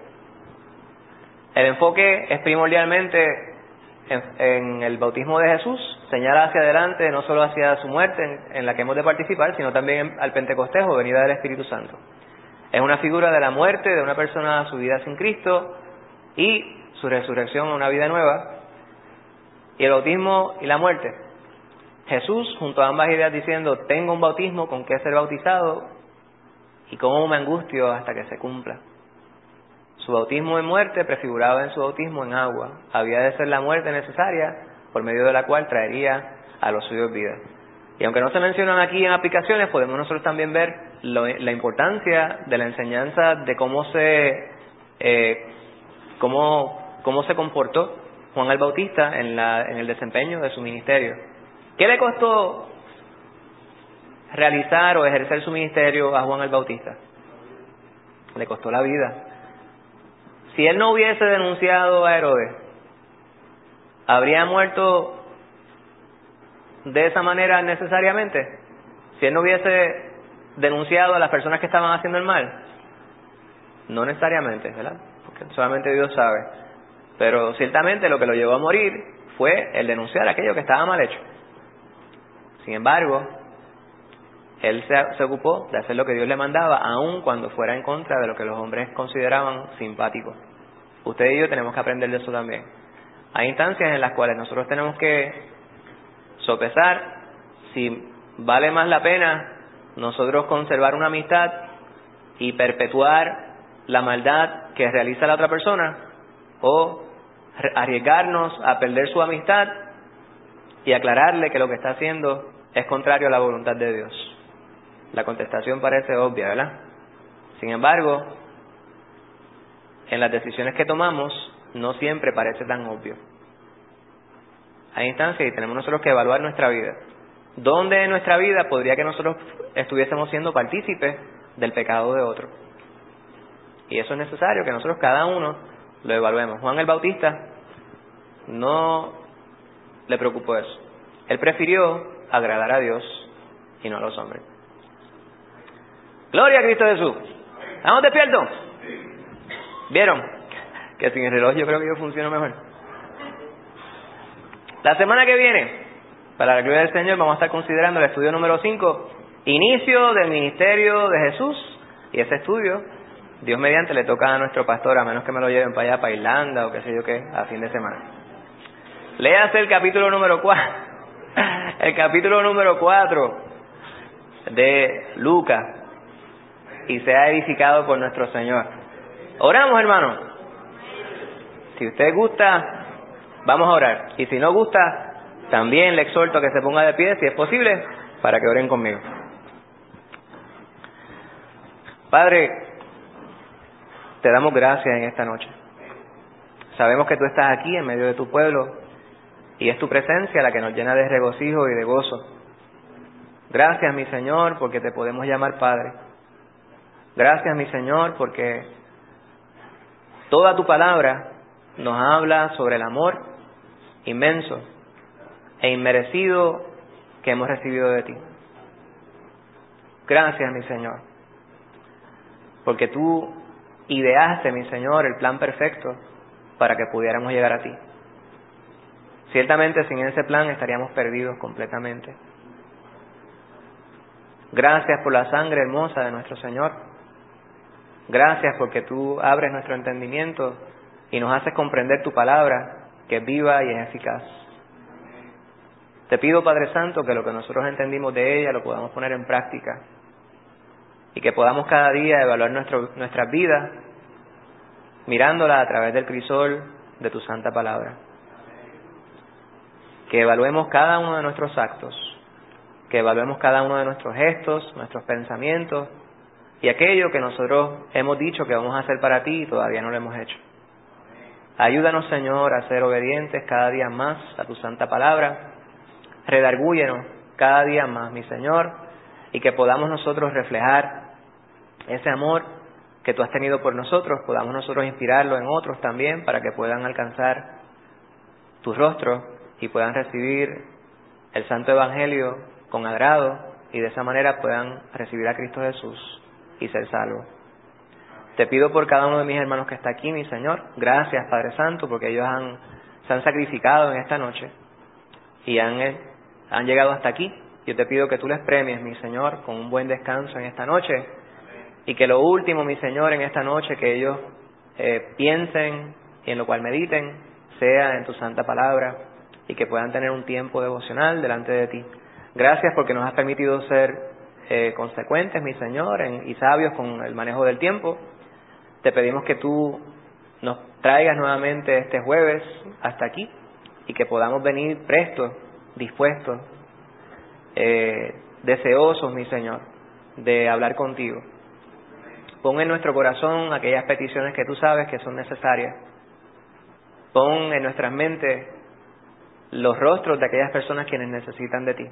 El enfoque es primordialmente en, en el bautismo de Jesús. Señala hacia adelante, no solo hacia su muerte en, en la que hemos de participar, sino también en, al Pentecostés o venida del Espíritu Santo. Es una figura de la muerte de una persona, su vida sin Cristo, y su resurrección a una vida nueva. Y el bautismo y la muerte. Jesús, junto a ambas ideas, diciendo: tengo un bautismo con que ser bautizado, y cómo me angustio hasta que se cumpla. Su bautismo en muerte prefiguraba en su bautismo en agua. Había de ser la muerte necesaria, por medio de la cual traería a los suyos vida. Y aunque no se mencionan aquí en aplicaciones, podemos nosotros también ver lo, la importancia de la enseñanza de cómo se eh, cómo, cómo se comportó Juan el Bautista en, la, en el desempeño de su ministerio. ¿Qué le costó realizar o ejercer su ministerio a Juan el Bautista? Le costó la vida. Si él no hubiese denunciado a Herodes, ¿habría muerto de esa manera necesariamente? Si él no hubiese denunciado a las personas que estaban haciendo el mal, no necesariamente, ¿verdad? Porque solamente Dios sabe. Pero ciertamente lo que lo llevó a morir fue el denunciar aquello que estaba mal hecho. Sin embargo, él se, se ocupó de hacer lo que Dios le mandaba, aun cuando fuera en contra de lo que los hombres consideraban simpático. Usted y yo tenemos que aprender de eso también. Hay instancias en las cuales nosotros tenemos que sopesar si vale más la pena nosotros conservar una amistad y perpetuar la maldad que realiza la otra persona, o arriesgarnos a perder su amistad y aclararle que lo que está haciendo es contrario a la voluntad de Dios. La contestación parece obvia, ¿verdad? Sin embargo, en las decisiones que tomamos no siempre parece tan obvio. Hay instancias y tenemos nosotros que evaluar nuestra vida. ¿Dónde en nuestra vida podría que nosotros estuviésemos siendo partícipes del pecado de otro? Y eso es necesario que nosotros cada uno lo evaluemos. Juan el Bautista no le preocupó eso. Él prefirió agradar a Dios y no a los hombres. Gloria a Cristo Jesús. ¿Estamos despiertos? ¿Vieron? Que sin el reloj yo creo que yo funciono mejor. La semana que viene, para la gloria del Señor, vamos a estar considerando el estudio número cinco, inicio del ministerio de Jesús. Y ese estudio, Dios mediante, le toca a nuestro pastor, a menos que me lo lleven para allá, para Irlanda o qué sé yo qué, a fin de semana. Léase el capítulo número cuatro, el capítulo número cuatro de Lucas, y sea edificado por nuestro Señor. Oramos, hermano. Si usted gusta, vamos a orar. Y si no gusta, también le exhorto a que se ponga de pie, si es posible, para que oren conmigo. Padre, te damos gracias en esta noche. Sabemos que tú estás aquí en medio de tu pueblo y es tu presencia la que nos llena de regocijo y de gozo. Gracias, mi Señor, porque te podemos llamar Padre. Gracias, mi Señor, porque toda tu palabra nos habla sobre el amor inmenso e inmerecido que hemos recibido de ti. Gracias, mi Señor, porque tú ideaste, mi Señor, el plan perfecto para que pudiéramos llegar a ti. Ciertamente sin ese plan estaríamos perdidos completamente. Gracias por la sangre hermosa de nuestro Señor. Gracias porque tú abres nuestro entendimiento y nos haces comprender tu palabra, que es viva y es eficaz. Te pido, Padre Santo, que lo que nosotros entendimos de ella lo podamos poner en práctica y que podamos cada día evaluar nuestro, nuestras vidas mirándola a través del crisol de tu santa palabra. Que evaluemos cada uno de nuestros actos, que evaluemos cada uno de nuestros gestos, nuestros pensamientos y aquello que nosotros hemos dicho que vamos a hacer para ti y todavía no lo hemos hecho. Ayúdanos, Señor, a ser obedientes cada día más a tu santa palabra. Redargúyenos cada día más, mi Señor, y que podamos nosotros reflejar ese amor que tú has tenido por nosotros, podamos nosotros inspirarlo en otros también para que puedan alcanzar tu rostro y puedan recibir el santo evangelio con agrado y de esa manera puedan recibir a Cristo Jesús y ser salvos. Te pido por cada uno de mis hermanos que está aquí, mi Señor. Gracias, Padre Santo, porque ellos han, se han sacrificado en esta noche y han, han llegado hasta aquí. Yo te pido que tú les premies, mi Señor, con un buen descanso en esta noche y que lo último, mi Señor, en esta noche que ellos eh, piensen y en lo cual mediten sea en tu santa palabra y que puedan tener un tiempo devocional delante de ti. Gracias porque nos has permitido ser eh, consecuentes, mi Señor, en, y sabios con el manejo del tiempo. Te pedimos que tú nos traigas nuevamente este jueves hasta aquí y que podamos venir prestos, dispuestos eh, deseosos, mi Señor, de hablar contigo. Pon en nuestro corazón aquellas peticiones que tú sabes que son necesarias. Pon en nuestras mentes los rostros de aquellas personas quienes necesitan de ti.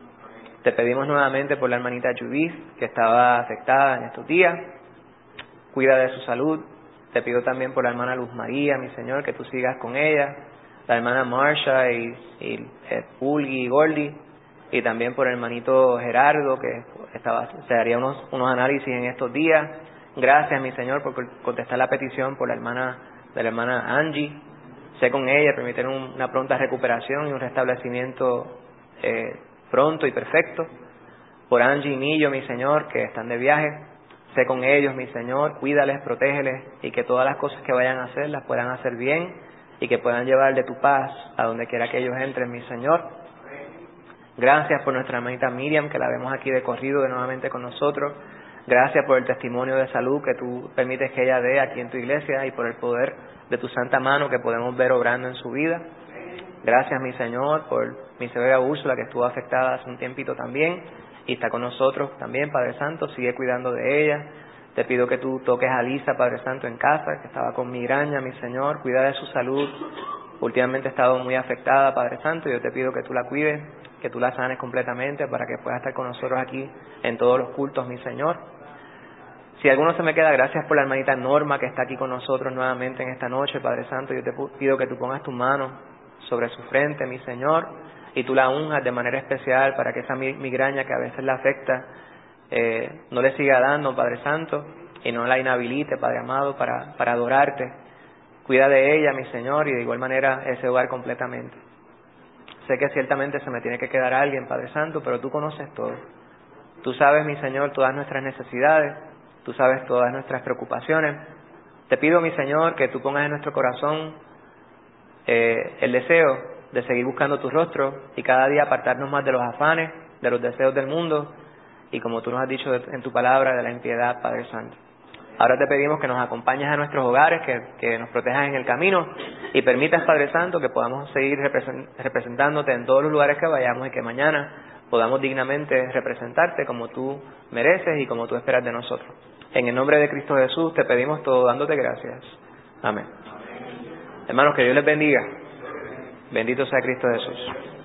Te pedimos nuevamente por la hermanita Judith, que estaba afectada en estos días. Cuida de su salud. Te pido también por la hermana Luz María, mi Señor, que tú sigas con ella. La hermana Marsha y, y eh, Pulgi y Gordy. Y también por el hermanito Gerardo, que estaba, se haría unos, unos análisis en estos días. Gracias, mi Señor, por contestar la petición por la hermana de la hermana Angie. Sé con ella, permitir un, una pronta recuperación y un restablecimiento eh, pronto y perfecto. Por Angie y Millo, mi Señor, que están de viaje. Sé con ellos, mi Señor, cuídales, protégeles y que todas las cosas que vayan a hacer las puedan hacer bien y que puedan llevar de tu paz a donde quiera que ellos entren, mi Señor. Gracias por nuestra hermanita Miriam, que la vemos aquí de corrido de nuevamente con nosotros. Gracias por el testimonio de salud que tú permites que ella dé aquí en tu iglesia y por el poder de tu santa mano que podemos ver obrando en su vida. Gracias, mi Señor, por mi severa Úrsula, que estuvo afectada hace un tiempito también y está con nosotros también, Padre Santo. Sigue cuidando de ella. Te pido que tú toques a Lisa, Padre Santo, en casa, que estaba con migraña, mi Señor. Cuida de su salud. Últimamente ha estado muy afectada, Padre Santo, y yo te pido que tú la cuides, que tú la sanes completamente para que pueda estar con nosotros aquí en todos los cultos, mi Señor. Si alguno se me queda, gracias por la hermanita Norma que está aquí con nosotros nuevamente en esta noche, Padre Santo. Yo te pido que tú pongas tu mano sobre su frente, mi Señor, y tú la unjas de manera especial para que esa migraña que a veces la afecta eh, no le siga dando, Padre Santo, y no la inhabilite, Padre amado, para, para adorarte. Cuida de ella, mi Señor, y de igual manera ese hogar completamente. Sé que ciertamente se me tiene que quedar alguien, Padre Santo, pero tú conoces todo. Tú sabes, mi Señor, todas nuestras necesidades. Tú sabes todas nuestras preocupaciones. Te pido, mi Señor, que tú pongas en nuestro corazón eh, el deseo de seguir buscando tu rostro y cada día apartarnos más de los afanes, de los deseos del mundo y, como tú nos has dicho en tu palabra, de la impiedad, Padre Santo. Ahora te pedimos que nos acompañes a nuestros hogares, que, que nos protejas en el camino y permitas, Padre Santo, que podamos seguir representándote en todos los lugares que vayamos y que mañana podamos dignamente representarte como tú mereces y como tú esperas de nosotros. En el nombre de Cristo Jesús te pedimos todo dándote gracias. Amén. Hermanos, que Dios les bendiga. Bendito sea Cristo Jesús.